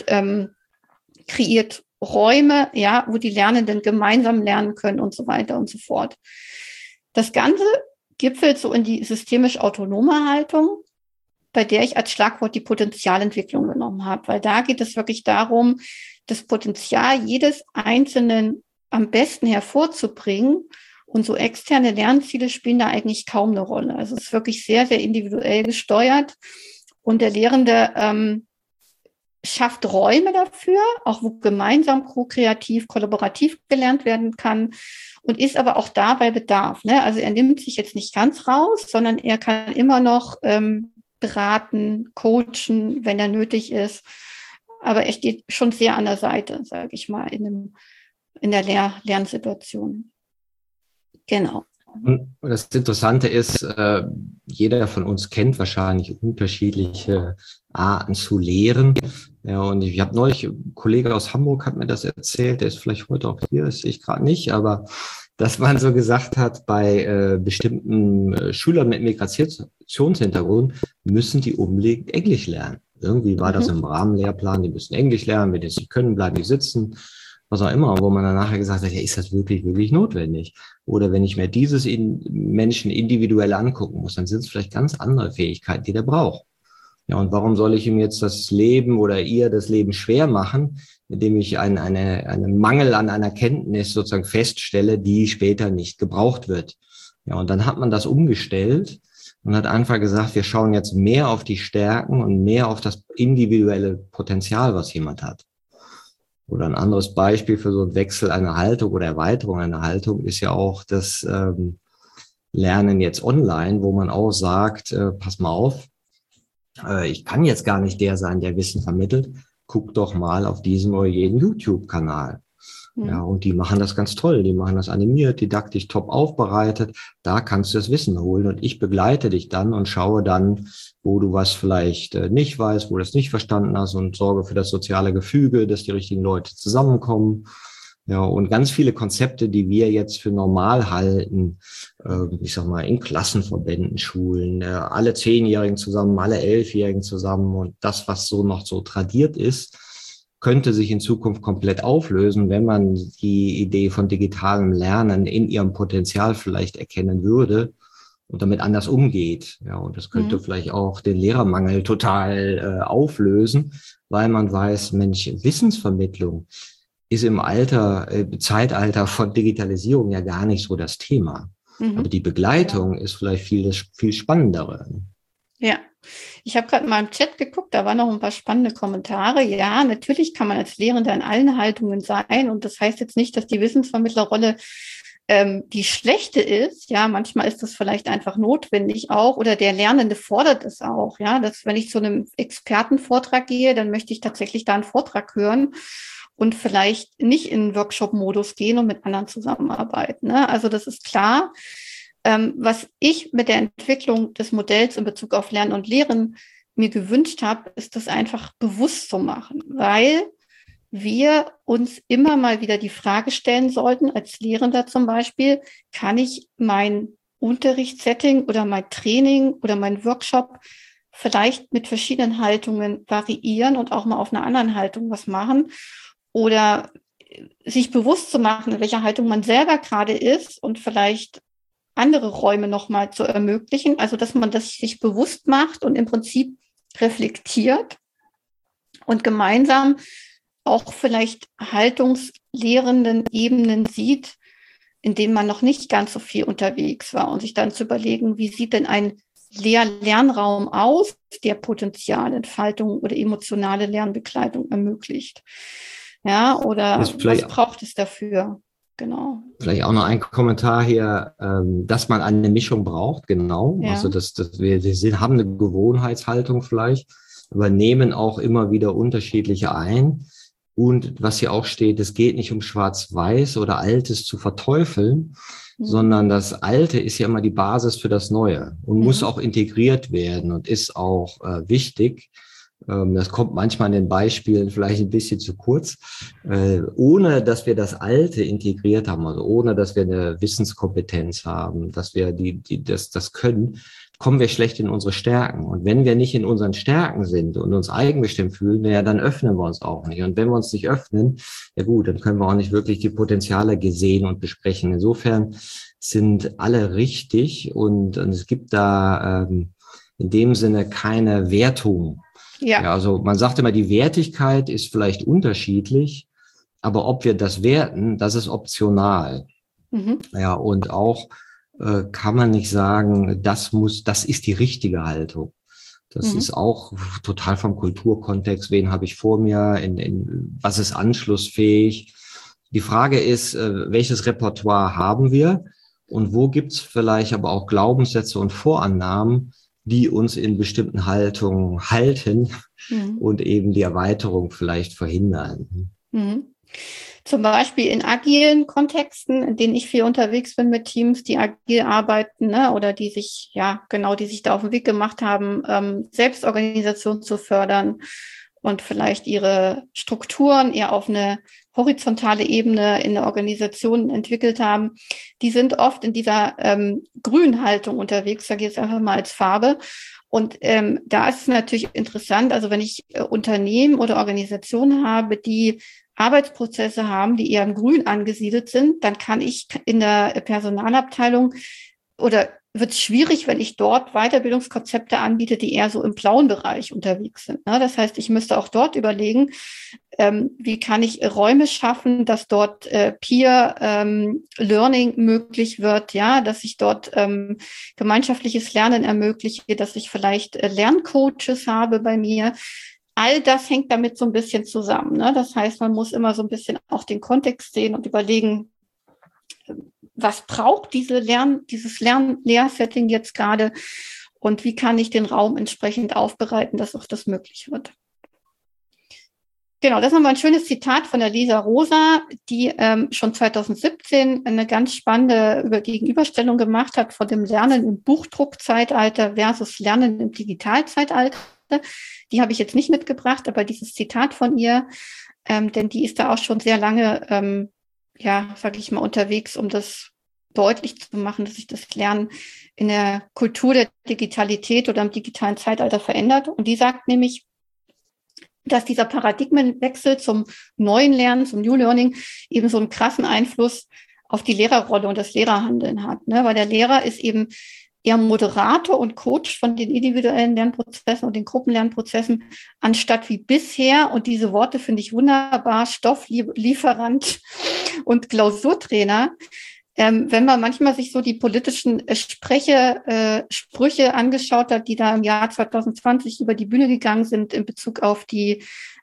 kreiert Räume, ja, wo die Lernenden gemeinsam lernen können und so weiter und so fort. Das Ganze gipfelt so in die systemisch autonome Haltung, bei der ich als Schlagwort die Potenzialentwicklung genommen habe, weil da geht es wirklich darum, das Potenzial jedes Einzelnen am besten hervorzubringen. Und so externe Lernziele spielen da eigentlich kaum eine Rolle. Also es ist wirklich sehr, sehr individuell gesteuert. Und der Lehrende schafft Räume dafür, auch wo gemeinsam ko-kreativ, kollaborativ gelernt werden kann und ist aber auch da bei Bedarf. Ne? Also er nimmt sich jetzt nicht ganz raus, sondern er kann immer noch beraten, coachen, wenn er nötig ist. Aber er steht schon sehr an der Seite, sage ich mal, in der Lernsituation. Genau. Und das Interessante ist, jeder von uns kennt wahrscheinlich unterschiedliche Arten zu lehren. Ja, und ich habe neulich, ein Kollege aus Hamburg hat mir das erzählt, der ist vielleicht heute auch hier, das sehe ich gerade nicht, aber dass man so gesagt hat, bei bestimmten Schülern mit Migrationshintergrund müssen die unbedingt Englisch lernen. Irgendwie war das im Rahmenlehrplan, die müssen Englisch lernen, wenn die es nicht können, bleiben die sitzen. Was auch immer, wo man dann nachher gesagt hat, ja, ist das wirklich notwendig? Oder wenn ich mir dieses Menschen individuell angucken muss, dann sind es vielleicht ganz andere Fähigkeiten, die der braucht. Ja, und warum soll ich ihm jetzt das Leben oder ihr das Leben schwer machen, indem ich einen Mangel an einer Kenntnis sozusagen feststelle, die später nicht gebraucht wird. Ja, und dann hat man das umgestellt und hat einfach gesagt, wir schauen jetzt mehr auf die Stärken und mehr auf das individuelle Potenzial, was jemand hat. Oder ein anderes Beispiel für so einen Wechsel einer Haltung oder Erweiterung einer Haltung ist ja auch das Lernen jetzt online, wo man auch sagt, pass mal auf, ich kann jetzt gar nicht der sein, der Wissen vermittelt. Guck doch mal auf diesen oder jeden YouTube-Kanal. Ja, und die machen das ganz toll. Die machen das animiert, didaktisch top aufbereitet. Da kannst du das Wissen holen und ich begleite dich dann und schaue dann, wo du was vielleicht nicht weißt, wo du es nicht verstanden hast und sorge für das soziale Gefüge, dass die richtigen Leute zusammenkommen. Ja, und ganz viele Konzepte, die wir jetzt für normal halten, ich sag mal, in Klassenverbänden, Schulen, alle 10-Jährigen zusammen, alle 11-Jährigen zusammen und das, was so noch so tradiert ist, könnte sich in Zukunft komplett auflösen, wenn man die Idee von digitalem Lernen in ihrem Potenzial vielleicht erkennen würde und damit anders umgeht. Ja, und das könnte vielleicht auch den Lehrermangel total auflösen, weil man weiß, Mensch, Wissensvermittlung ist im Zeitalter von Digitalisierung ja gar nicht so das Thema. Aber die Begleitung ist vielleicht viel spannendere. Ja, ich habe gerade mal im Chat geguckt, da waren noch ein paar spannende Kommentare. Ja, natürlich kann man als Lehrender in allen Haltungen sein und das heißt jetzt nicht, dass die Wissensvermittlerrolle die schlechte ist. Ja, manchmal ist das vielleicht einfach notwendig auch oder der Lernende fordert es auch. Ja, dass wenn ich zu einem Expertenvortrag gehe, dann möchte ich tatsächlich da einen Vortrag hören und vielleicht nicht in Workshop-Modus gehen und mit anderen zusammenarbeiten. Ne? Also das ist klar. Was ich mit der Entwicklung des Modells in Bezug auf Lernen und Lehren mir gewünscht habe, ist das einfach bewusst zu machen, weil wir uns immer mal wieder die Frage stellen sollten, als Lehrender zum Beispiel, kann ich mein Unterrichtssetting oder mein Training oder mein Workshop vielleicht mit verschiedenen Haltungen variieren und auch mal auf einer anderen Haltung was machen oder sich bewusst zu machen, in welcher Haltung man selber gerade ist und vielleicht andere Räume nochmal zu ermöglichen, also dass man das sich bewusst macht und im Prinzip reflektiert und gemeinsam auch vielleicht haltungslehrenden Ebenen sieht, in denen man noch nicht ganz so viel unterwegs war und sich dann zu überlegen, wie sieht denn ein Lernraum aus, der Potenzialentfaltung oder emotionale Lernbegleitung ermöglicht. Ja, oder was braucht es dafür? Genau. Vielleicht auch noch ein Kommentar hier, dass man eine Mischung braucht, genau. Ja. Also wir haben eine Gewohnheitshaltung vielleicht, aber nehmen auch immer wieder unterschiedliche ein. Und was hier auch steht, es geht nicht um Schwarz-Weiß oder Altes zu verteufeln, sondern das Alte ist ja immer die Basis für das Neue und muss auch integriert werden und ist auch wichtig. Das kommt manchmal in den Beispielen vielleicht ein bisschen zu kurz, ohne dass wir das Alte integriert haben, also ohne dass wir eine Wissenskompetenz haben, dass wir das können, kommen wir schlecht in unsere Stärken. Und wenn wir nicht in unseren Stärken sind und uns eigenbestimmt fühlen, ja, dann öffnen wir uns auch nicht. Und wenn wir uns nicht öffnen, ja gut, dann können wir auch nicht wirklich die Potenziale sehen und besprechen. Insofern sind alle richtig und es gibt da in dem Sinne keine Wertung. Ja, also man sagt immer, die Wertigkeit ist vielleicht unterschiedlich, aber ob wir das werten, das ist optional. Ja, und auch kann man nicht sagen, das ist die richtige Haltung. Das ist auch total vom Kulturkontext. Wen habe ich vor mir? Was ist anschlussfähig? Die Frage ist, welches Repertoire haben wir? Und wo gibt's vielleicht aber auch Glaubenssätze und Vorannahmen, die uns in bestimmten Haltungen halten und eben die Erweiterung vielleicht verhindern. Zum Beispiel in agilen Kontexten, in denen ich viel unterwegs bin mit Teams, die agil arbeiten, ne, oder die sich da auf den Weg gemacht haben, Selbstorganisation zu fördern und vielleicht ihre Strukturen eher auf eine horizontale Ebene in der Organisation entwickelt haben, die sind oft in dieser Grünhaltung unterwegs, sage ich jetzt einfach mal als Farbe. Und da ist es natürlich interessant, also wenn ich Unternehmen oder Organisationen habe, die Arbeitsprozesse haben, die eher im Grün angesiedelt sind, dann kann ich in der Personalabteilung oder wird es schwierig, wenn ich dort Weiterbildungskonzepte anbiete, die eher so im blauen Bereich unterwegs sind. Ne? Das heißt, ich müsste auch dort überlegen, wie kann ich Räume schaffen, dass dort Peer-Learning möglich wird, ja, dass ich dort gemeinschaftliches Lernen ermögliche, dass ich vielleicht Lerncoaches habe bei mir. All das hängt damit so ein bisschen zusammen. Ne? Das heißt, man muss immer so ein bisschen auch den Kontext sehen und überlegen, was braucht dieses Lehrsetting jetzt gerade und wie kann ich den Raum entsprechend aufbereiten, dass auch das möglich wird. Genau, das ist nochmal ein schönes Zitat von der Lisa Rosa, die schon 2017 eine ganz spannende Gegenüberstellung gemacht hat von dem Lernen im Buchdruckzeitalter versus Lernen im Digitalzeitalter. Die habe ich jetzt nicht mitgebracht, aber dieses Zitat von ihr, denn die ist da auch schon sehr lange sage ich mal, unterwegs, um das deutlich zu machen, dass sich das Lernen in der Kultur der Digitalität oder im digitalen Zeitalter verändert. Und die sagt nämlich, dass dieser Paradigmenwechsel zum neuen Lernen, zum New Learning, eben so einen krassen Einfluss auf die Lehrerrolle und das Lehrerhandeln hat. Ne? Weil der Lehrer ist eben eher Moderator und Coach von den individuellen Lernprozessen und den Gruppenlernprozessen, anstatt wie bisher, und diese Worte finde ich wunderbar, Stofflieferant und Klausurtrainer. Wenn man manchmal sich so die politischen Sprüche angeschaut hat, die da im Jahr 2020 über die Bühne gegangen sind in Bezug auf die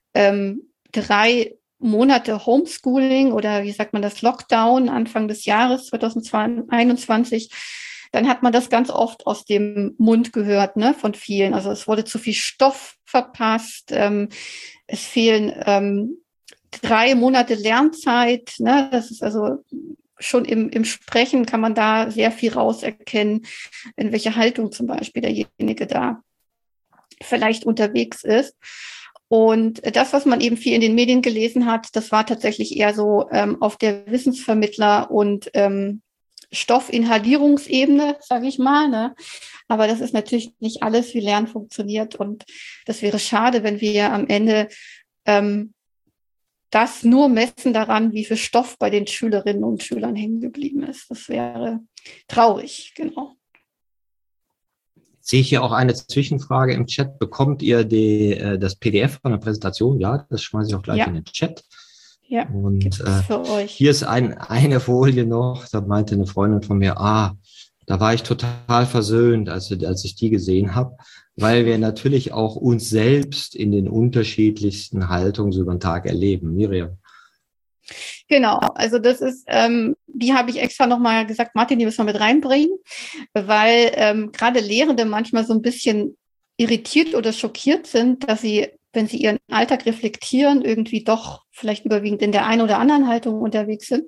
3 Monate Homeschooling oder wie sagt man das, Lockdown Anfang des Jahres 2021, dann hat man das ganz oft aus dem Mund gehört, ne, von vielen. Also es wurde zu viel Stoff verpasst, es fehlen 3 Monate Lernzeit, ne, das ist also schon im Sprechen kann man da sehr viel rauserkennen, in welcher Haltung zum Beispiel derjenige da vielleicht unterwegs ist. Und das, was man eben viel in den Medien gelesen hat, das war tatsächlich eher so auf der Wissensvermittler- und Stoffinhalierungsebene, sage ich mal. Ne? Aber das ist natürlich nicht alles, wie Lernen funktioniert. Und das wäre schade, wenn wir am Ende das nur messen daran, wie viel Stoff bei den Schülerinnen und Schülern hängen geblieben ist. Das wäre traurig, genau. Sehe ich hier auch eine Zwischenfrage im Chat. Bekommt ihr das PDF von der Präsentation? Ja, das schmeiße ich auch gleich in den Chat. Ja, und für euch. Hier ist eine Folie noch, da meinte eine Freundin von mir, da war ich total versöhnt, als ich die gesehen habe, weil wir natürlich auch uns selbst in den unterschiedlichsten Haltungen so über den Tag erleben. Miriam. Genau, also das ist, die habe ich extra nochmal gesagt, Martin, die müssen wir mit reinbringen, weil gerade Lehrende manchmal so ein bisschen irritiert oder schockiert sind, dass sie, wenn sie ihren Alltag reflektieren, irgendwie doch vielleicht überwiegend in der einen oder anderen Haltung unterwegs sind.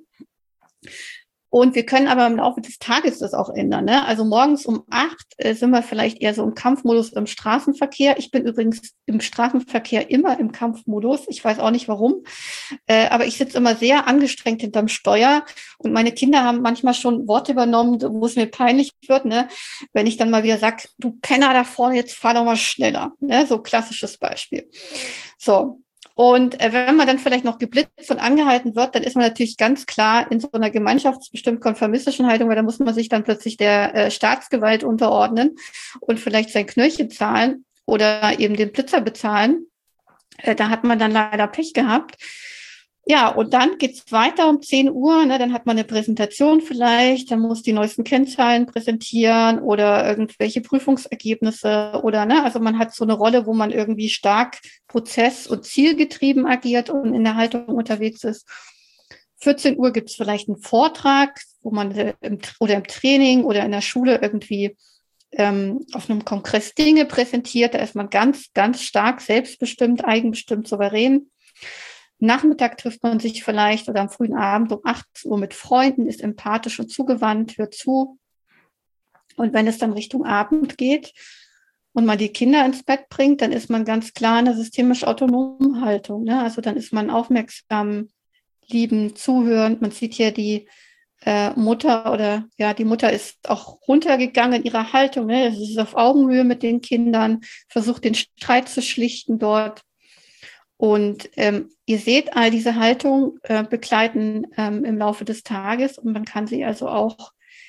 Und wir können aber im Laufe des Tages das auch ändern. Ne? Also morgens um 8 sind wir vielleicht eher so im Kampfmodus im Straßenverkehr. Ich bin übrigens im Straßenverkehr immer im Kampfmodus. Ich weiß auch nicht warum. Aber ich sitze immer sehr angestrengt hinterm Steuer. Und meine Kinder haben manchmal schon Worte übernommen, wo es mir peinlich wird, ne? Wenn ich dann mal wieder sage, du Penner da vorne, jetzt fahr doch mal schneller. Ne? So klassisches Beispiel. So. Und wenn man dann vielleicht noch geblitzt und angehalten wird, dann ist man natürlich ganz klar in so einer gemeinschaftsbestimmt konformistischen Haltung, weil da muss man sich dann plötzlich der Staatsgewalt unterordnen und vielleicht sein Knöllchen zahlen oder eben den Blitzer bezahlen. Da hat man dann leider Pech gehabt. Ja, und dann geht's weiter um 10 Uhr, ne, dann hat man eine Präsentation vielleicht, dann muss die neuesten Kennzahlen präsentieren oder irgendwelche Prüfungsergebnisse oder, ne, also man hat so eine Rolle, wo man irgendwie stark prozess- und zielgetrieben agiert und in der Haltung unterwegs ist. 14 Uhr gibt's vielleicht einen Vortrag, wo man im Training oder in der Schule irgendwie auf einem Kongress Dinge präsentiert, da ist man ganz, ganz stark selbstbestimmt, eigenbestimmt, souverän. Nachmittag trifft man sich vielleicht oder am frühen Abend um 18 Uhr mit Freunden, ist empathisch und zugewandt, hört zu. Und wenn es dann Richtung Abend geht und man die Kinder ins Bett bringt, dann ist man ganz klar in einer systemisch autonomen Haltung. Ne? Also dann ist man aufmerksam, liebend, zuhörend. Man sieht hier die Mutter oder ja, die Mutter ist auch runtergegangen in ihrer Haltung. Ne? Sie ist auf Augenhöhe mit den Kindern, versucht den Streit zu schlichten dort. Und ihr seht, all diese Haltung begleiten im Laufe des Tages und man kann sie also auch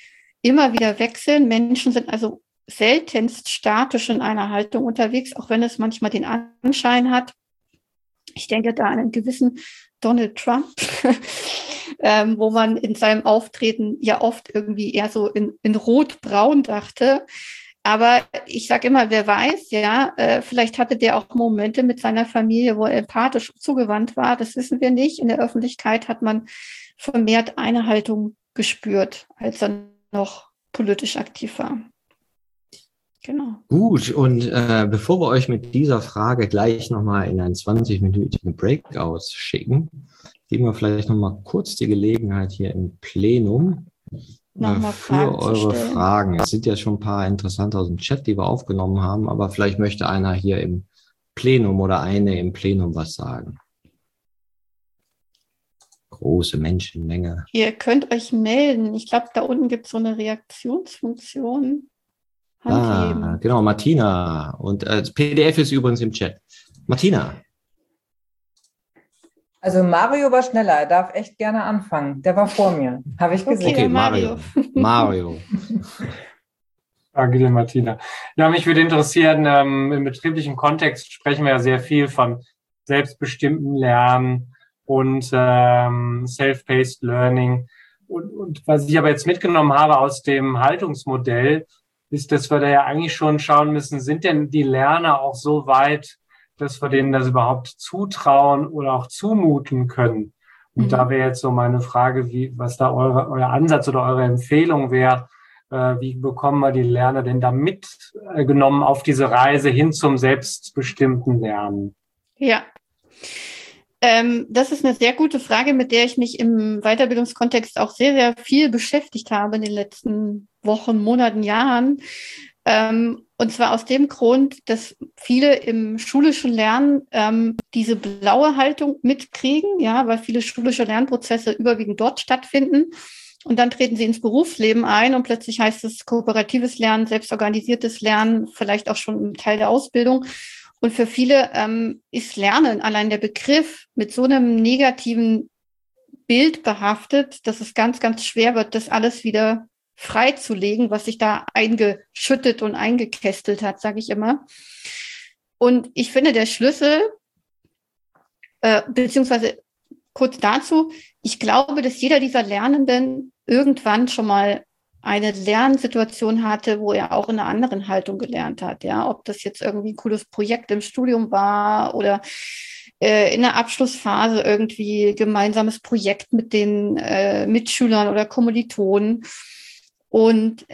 immer wieder wechseln. Menschen sind also seltenst statisch in einer Haltung unterwegs, auch wenn es manchmal den Anschein hat. Ich denke da an einen gewissen Donald Trump, wo man in seinem Auftreten ja oft irgendwie eher so in Rot-Braun dachte. Aber ich sage immer, wer weiß, ja, vielleicht hatte der auch Momente mit seiner Familie, wo er empathisch zugewandt war. Das wissen wir nicht. In der Öffentlichkeit hat man vermehrt eine Haltung gespürt, als er noch politisch aktiv war. Genau. Gut, und bevor wir euch mit dieser Frage gleich nochmal in einen 20-minütigen Breakout schicken, geben wir vielleicht nochmal kurz die Gelegenheit hier im Plenum für eure Fragen. Es sind ja schon ein paar interessante aus dem Chat, die wir aufgenommen haben, aber vielleicht möchte einer hier im Plenum oder eine im Plenum was sagen. Große Menschenmenge. Ihr könnt euch melden. Ich glaube, da unten gibt es so eine Reaktionsfunktion. Genau, Martina. Und das PDF ist übrigens im Chat. Martina. Also Mario war schneller, er darf echt gerne anfangen. Der war vor mir, habe ich gesehen. Okay, Mario. Danke dir, Martina. Ja, mich würde interessieren, im betrieblichen Kontext sprechen wir ja sehr viel von selbstbestimmtem Lernen und Self-Paced Learning. Und was ich aber jetzt mitgenommen habe aus dem Haltungsmodell, ist, dass wir da ja eigentlich schon schauen müssen, sind denn die Lerner auch so weit, dass wir denen das überhaupt zutrauen oder auch zumuten können? Und da wäre jetzt so meine Frage, was da euer Ansatz oder eure Empfehlung wäre, wie bekommen wir die Lerner denn da mitgenommen auf diese Reise hin zum selbstbestimmten Lernen? Ja, das ist eine sehr gute Frage, mit der ich mich im Weiterbildungskontext auch sehr, sehr viel beschäftigt habe in den letzten Wochen, Monaten, Jahren. Und zwar aus dem Grund, dass viele im schulischen Lernen diese blaue Haltung mitkriegen, ja, weil viele schulische Lernprozesse überwiegend dort stattfinden. Und dann treten sie ins Berufsleben ein und plötzlich heißt es kooperatives Lernen, selbstorganisiertes Lernen, vielleicht auch schon ein Teil der Ausbildung. Und für viele ist Lernen, allein der Begriff, mit so einem negativen Bild behaftet, dass es ganz, ganz schwer wird, das alles wieder freizulegen, was sich da eingeschüttet und eingekästelt hat, sage ich immer. Und ich finde, der Schlüssel, beziehungsweise kurz dazu, ich glaube, dass jeder dieser Lernenden irgendwann schon mal eine Lernsituation hatte, wo er auch in einer anderen Haltung gelernt hat. Ja, ob das jetzt irgendwie ein cooles Projekt im Studium war oder in der Abschlussphase irgendwie gemeinsames Projekt mit den Mitschülern oder Kommilitonen. Und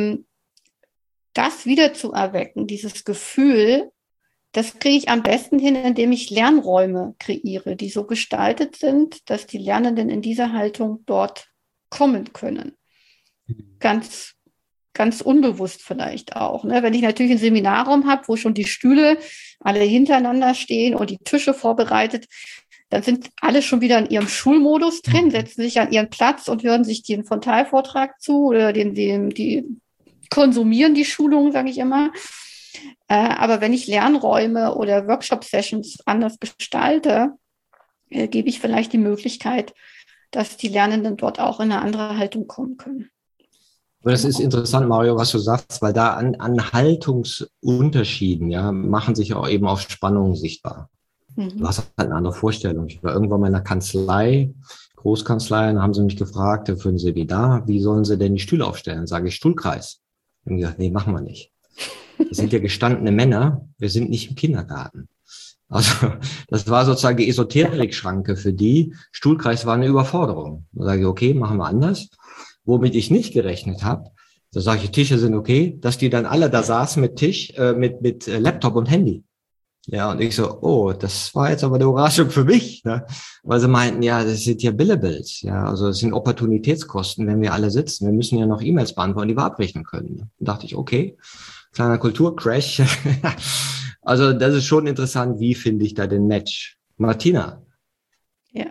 das wieder zu erwecken, dieses Gefühl, das kriege ich am besten hin, indem ich Lernräume kreiere, die so gestaltet sind, dass die Lernenden in dieser Haltung dort kommen können. Ganz, ganz unbewusst vielleicht auch. Ne? Wenn ich natürlich einen Seminarraum habe, wo schon die Stühle alle hintereinander stehen und die Tische vorbereitet, dann sind alle schon wieder in ihrem Schulmodus drin, setzen sich an ihren Platz und hören sich den Frontalvortrag zu oder die konsumieren die Schulung, sage ich immer. Aber wenn ich Lernräume oder Workshop-Sessions anders gestalte, gebe ich vielleicht die Möglichkeit, dass die Lernenden dort auch in eine andere Haltung kommen können. Aber das ist interessant, Mario, was du sagst, weil da an Haltungsunterschieden machen sich auch eben auf Spannungen sichtbar. Du hast halt eine andere Vorstellung. Ich war irgendwann mal in einer Kanzlei, Großkanzlei, und haben sie mich gefragt für ein Seminar, wie sollen sie denn die Stühle aufstellen? Sage ich Stuhlkreis. Und ich gesagt, nee, machen wir nicht. Das sind ja gestandene Männer, wir sind nicht im Kindergarten. Also das war sozusagen die Esoterik-Schranke für die. Stuhlkreis war eine Überforderung. Da sage ich, okay, machen wir anders. Womit ich nicht gerechnet habe, da sage ich, Tische sind okay, dass die dann alle da saßen mit Tisch, mit Laptop und Handy. Ja, und ich so, oh, das war jetzt aber eine Überraschung für mich, ne? Weil sie meinten, ja, das sind ja Billables, ja, also das sind Opportunitätskosten, wenn wir alle sitzen. Wir müssen ja noch E-Mails beantworten, die wir abrechnen können. Dann dachte ich, okay, kleiner Kulturcrash. Also das ist schon interessant, wie finde ich da den Match? Martina. Ja.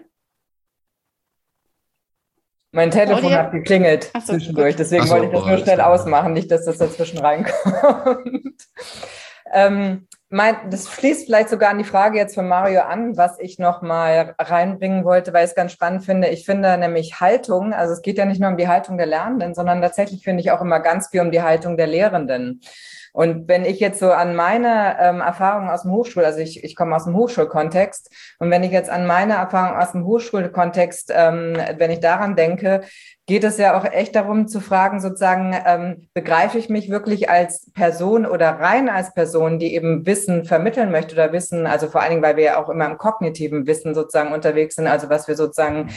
Mein Telefon hat geklingelt zwischendurch, deswegen wollte ich das nur schnell ausmachen, nicht, dass das dazwischen reinkommt. Das schließt vielleicht sogar an die Frage jetzt von Mario an, was ich noch mal reinbringen wollte, weil ich es ganz spannend finde. Ich finde nämlich Haltung, also es geht ja nicht nur um die Haltung der Lernenden, sondern tatsächlich finde ich auch immer ganz viel um die Haltung der Lehrenden. Und wenn ich jetzt so an meine Erfahrungen aus dem also ich komme aus dem Hochschulkontext, und wenn ich jetzt an meine Erfahrungen aus dem Hochschulkontext, wenn ich daran denke, geht es ja auch echt darum zu fragen, sozusagen, begreife ich mich wirklich als Person oder rein als Person, die eben Wissen vermitteln möchte oder Wissen, also vor allen Dingen, weil wir ja auch immer im kognitiven Wissen sozusagen unterwegs sind, also was wir sozusagen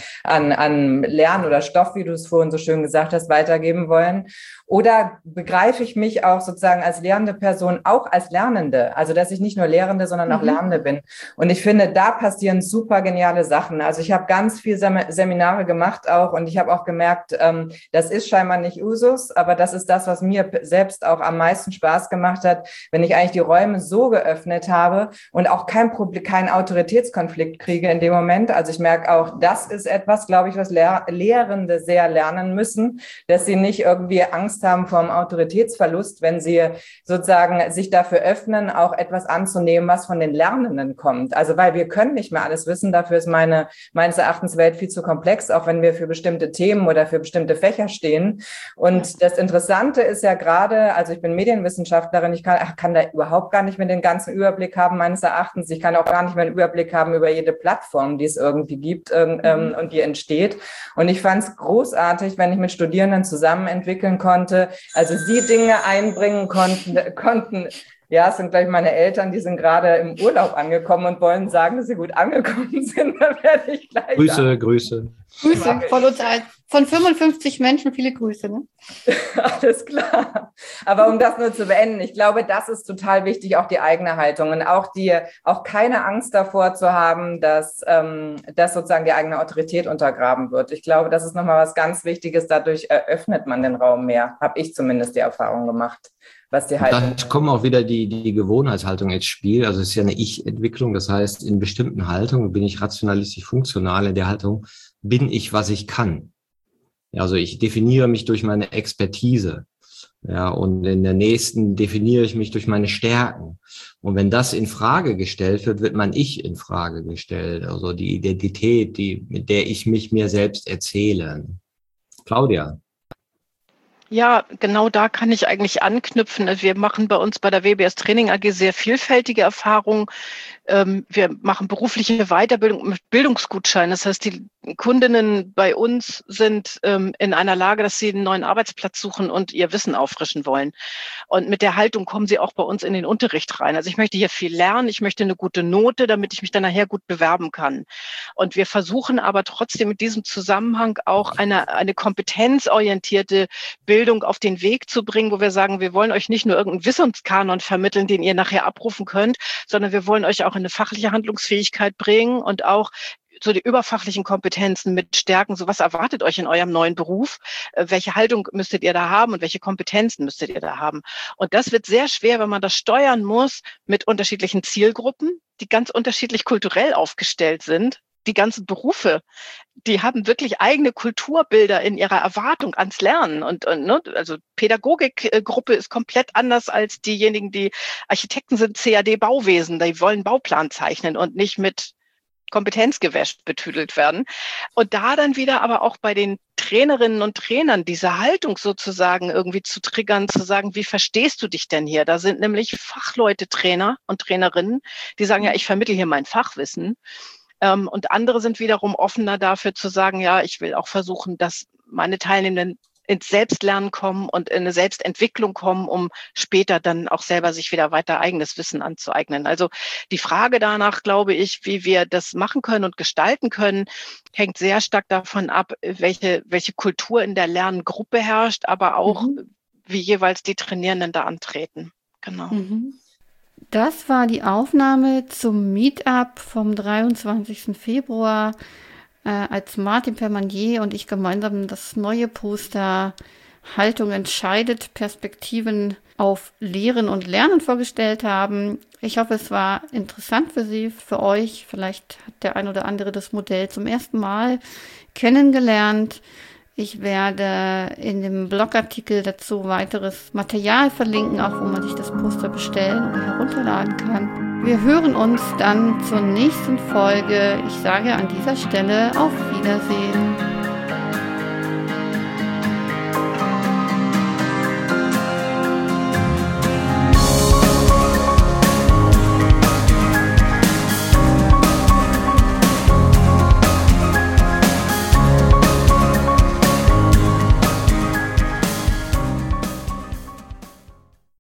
an Lernen oder Stoff, wie du es vorhin so schön gesagt hast, weitergeben wollen. Oder begreife ich mich auch sozusagen als lehrende Person, auch als Lernende, also dass ich nicht nur Lehrende, sondern auch Lernende bin. Und ich finde, da passieren super geniale Sachen. Also ich habe ganz viel Seminare gemacht auch, und ich habe auch gemerkt, das ist scheinbar nicht Usus, aber das ist das, was mir selbst auch am meisten Spaß gemacht hat, wenn ich eigentlich die Räume so geöffnet habe und auch keinen Autoritätskonflikt kriege in dem Moment. Also ich merke auch, das ist etwas, glaube ich, was Lehrende sehr lernen müssen, dass sie nicht irgendwie Angst haben vor dem Autoritätsverlust, wenn sie sozusagen sich dafür öffnen, auch etwas anzunehmen, was von den Lernenden kommt. Also weil wir können nicht mehr alles wissen, dafür ist meines Erachtens Welt viel zu komplex, auch wenn wir für bestimmte Themen oder für bestimmte Fächer stehen. Und das Interessante ist ja gerade, also ich bin Medienwissenschaftlerin, ich kann da überhaupt gar nicht mehr den ganzen Überblick haben, meines Erachtens. Ich kann auch gar nicht mehr einen Überblick haben über jede Plattform, die es irgendwie gibt und die entsteht. Und ich fand es großartig, wenn ich mit Studierenden zusammen entwickeln konnte, also sie Dinge einbringen konnten. Ja, es sind gleich meine Eltern, die sind gerade im Urlaub angekommen und wollen sagen, dass sie gut angekommen sind. Da werde ich gleich Grüße von uns allen. Von 55 Menschen viele Grüße. Ne? Alles klar. Aber um das nur zu beenden, ich glaube, das ist total wichtig, auch die eigene Haltung und auch keine Angst davor zu haben, dass sozusagen die eigene Autorität untergraben wird. Ich glaube, das ist nochmal was ganz Wichtiges. Dadurch eröffnet man den Raum mehr. Habe ich zumindest die Erfahrung gemacht. Was die Haltung. Da kommen auch wieder die Gewohnheitshaltung ins Spiel. Also es ist ja eine Ich-Entwicklung. Das heißt, in bestimmten Haltungen bin ich rationalistisch funktional. In der Haltung bin ich, was ich kann. Also ich definiere mich durch meine Expertise. Ja, und in der nächsten definiere ich mich durch meine Stärken. Und wenn das in Frage gestellt wird, wird mein Ich in Frage gestellt. Also die Identität, mit der ich mich mir selbst erzähle. Claudia. Ja, genau da kann ich eigentlich anknüpfen. Wir machen bei uns bei der WBS Training AG sehr vielfältige Erfahrungen. Wir machen berufliche Weiterbildung mit Bildungsgutscheinen. Das heißt, die Kundinnen bei uns sind in einer Lage, dass sie einen neuen Arbeitsplatz suchen und ihr Wissen auffrischen wollen. Und mit der Haltung kommen sie auch bei uns in den Unterricht rein. Also ich möchte hier viel lernen, ich möchte eine gute Note, damit ich mich dann nachher gut bewerben kann. Und wir versuchen aber trotzdem mit diesem Zusammenhang auch eine kompetenzorientierte Bildung auf den Weg zu bringen, wo wir sagen, wir wollen euch nicht nur irgendeinen Wissenskanon vermitteln, den ihr nachher abrufen könnt, sondern wir wollen euch auch in eine fachliche Handlungsfähigkeit bringen und auch so die überfachlichen Kompetenzen mit stärken. So, was erwartet euch in eurem neuen Beruf? Welche Haltung müsstet ihr da haben und welche Kompetenzen müsstet ihr da haben? Und das wird sehr schwer, wenn man das steuern muss mit unterschiedlichen Zielgruppen, die ganz unterschiedlich kulturell aufgestellt sind. Die ganzen Berufe, die haben wirklich eigene Kulturbilder in ihrer Erwartung ans Lernen. Und ne, also Pädagogikgruppe ist komplett anders als diejenigen, die Architekten sind, CAD-Bauwesen. Die wollen Bauplan zeichnen und nicht mit Kompetenzgewäsch betüdelt werden. Und da dann wieder aber auch bei den Trainerinnen und Trainern diese Haltung sozusagen irgendwie zu triggern, zu sagen, wie verstehst du dich denn hier? Da sind nämlich Fachleute, Trainer und Trainerinnen, die sagen, ja, ich vermittle hier mein Fachwissen. Und andere sind wiederum offener dafür zu sagen, ja, ich will auch versuchen, dass meine Teilnehmenden ins Selbstlernen kommen und in eine Selbstentwicklung kommen, um später dann auch selber sich wieder weiter eigenes Wissen anzueignen. Also die Frage danach, glaube ich, wie wir das machen können und gestalten können, hängt sehr stark davon ab, welche Kultur in der Lerngruppe herrscht, aber auch, wie jeweils die Trainierenden da antreten. Genau. Das war die Aufnahme zum Meetup vom 23. Februar, als Martin Permanier und ich gemeinsam das neue Poster Haltung entscheidet, Perspektiven auf Lehren und Lernen vorgestellt haben. Ich hoffe, es war interessant für Sie, für euch. Vielleicht hat der ein oder andere das Modell zum ersten Mal kennengelernt. Ich werde in dem Blogartikel dazu weiteres Material verlinken, auch wo man sich das Poster bestellen oder herunterladen kann. Wir hören uns dann zur nächsten Folge. Ich sage an dieser Stelle auf Wiedersehen.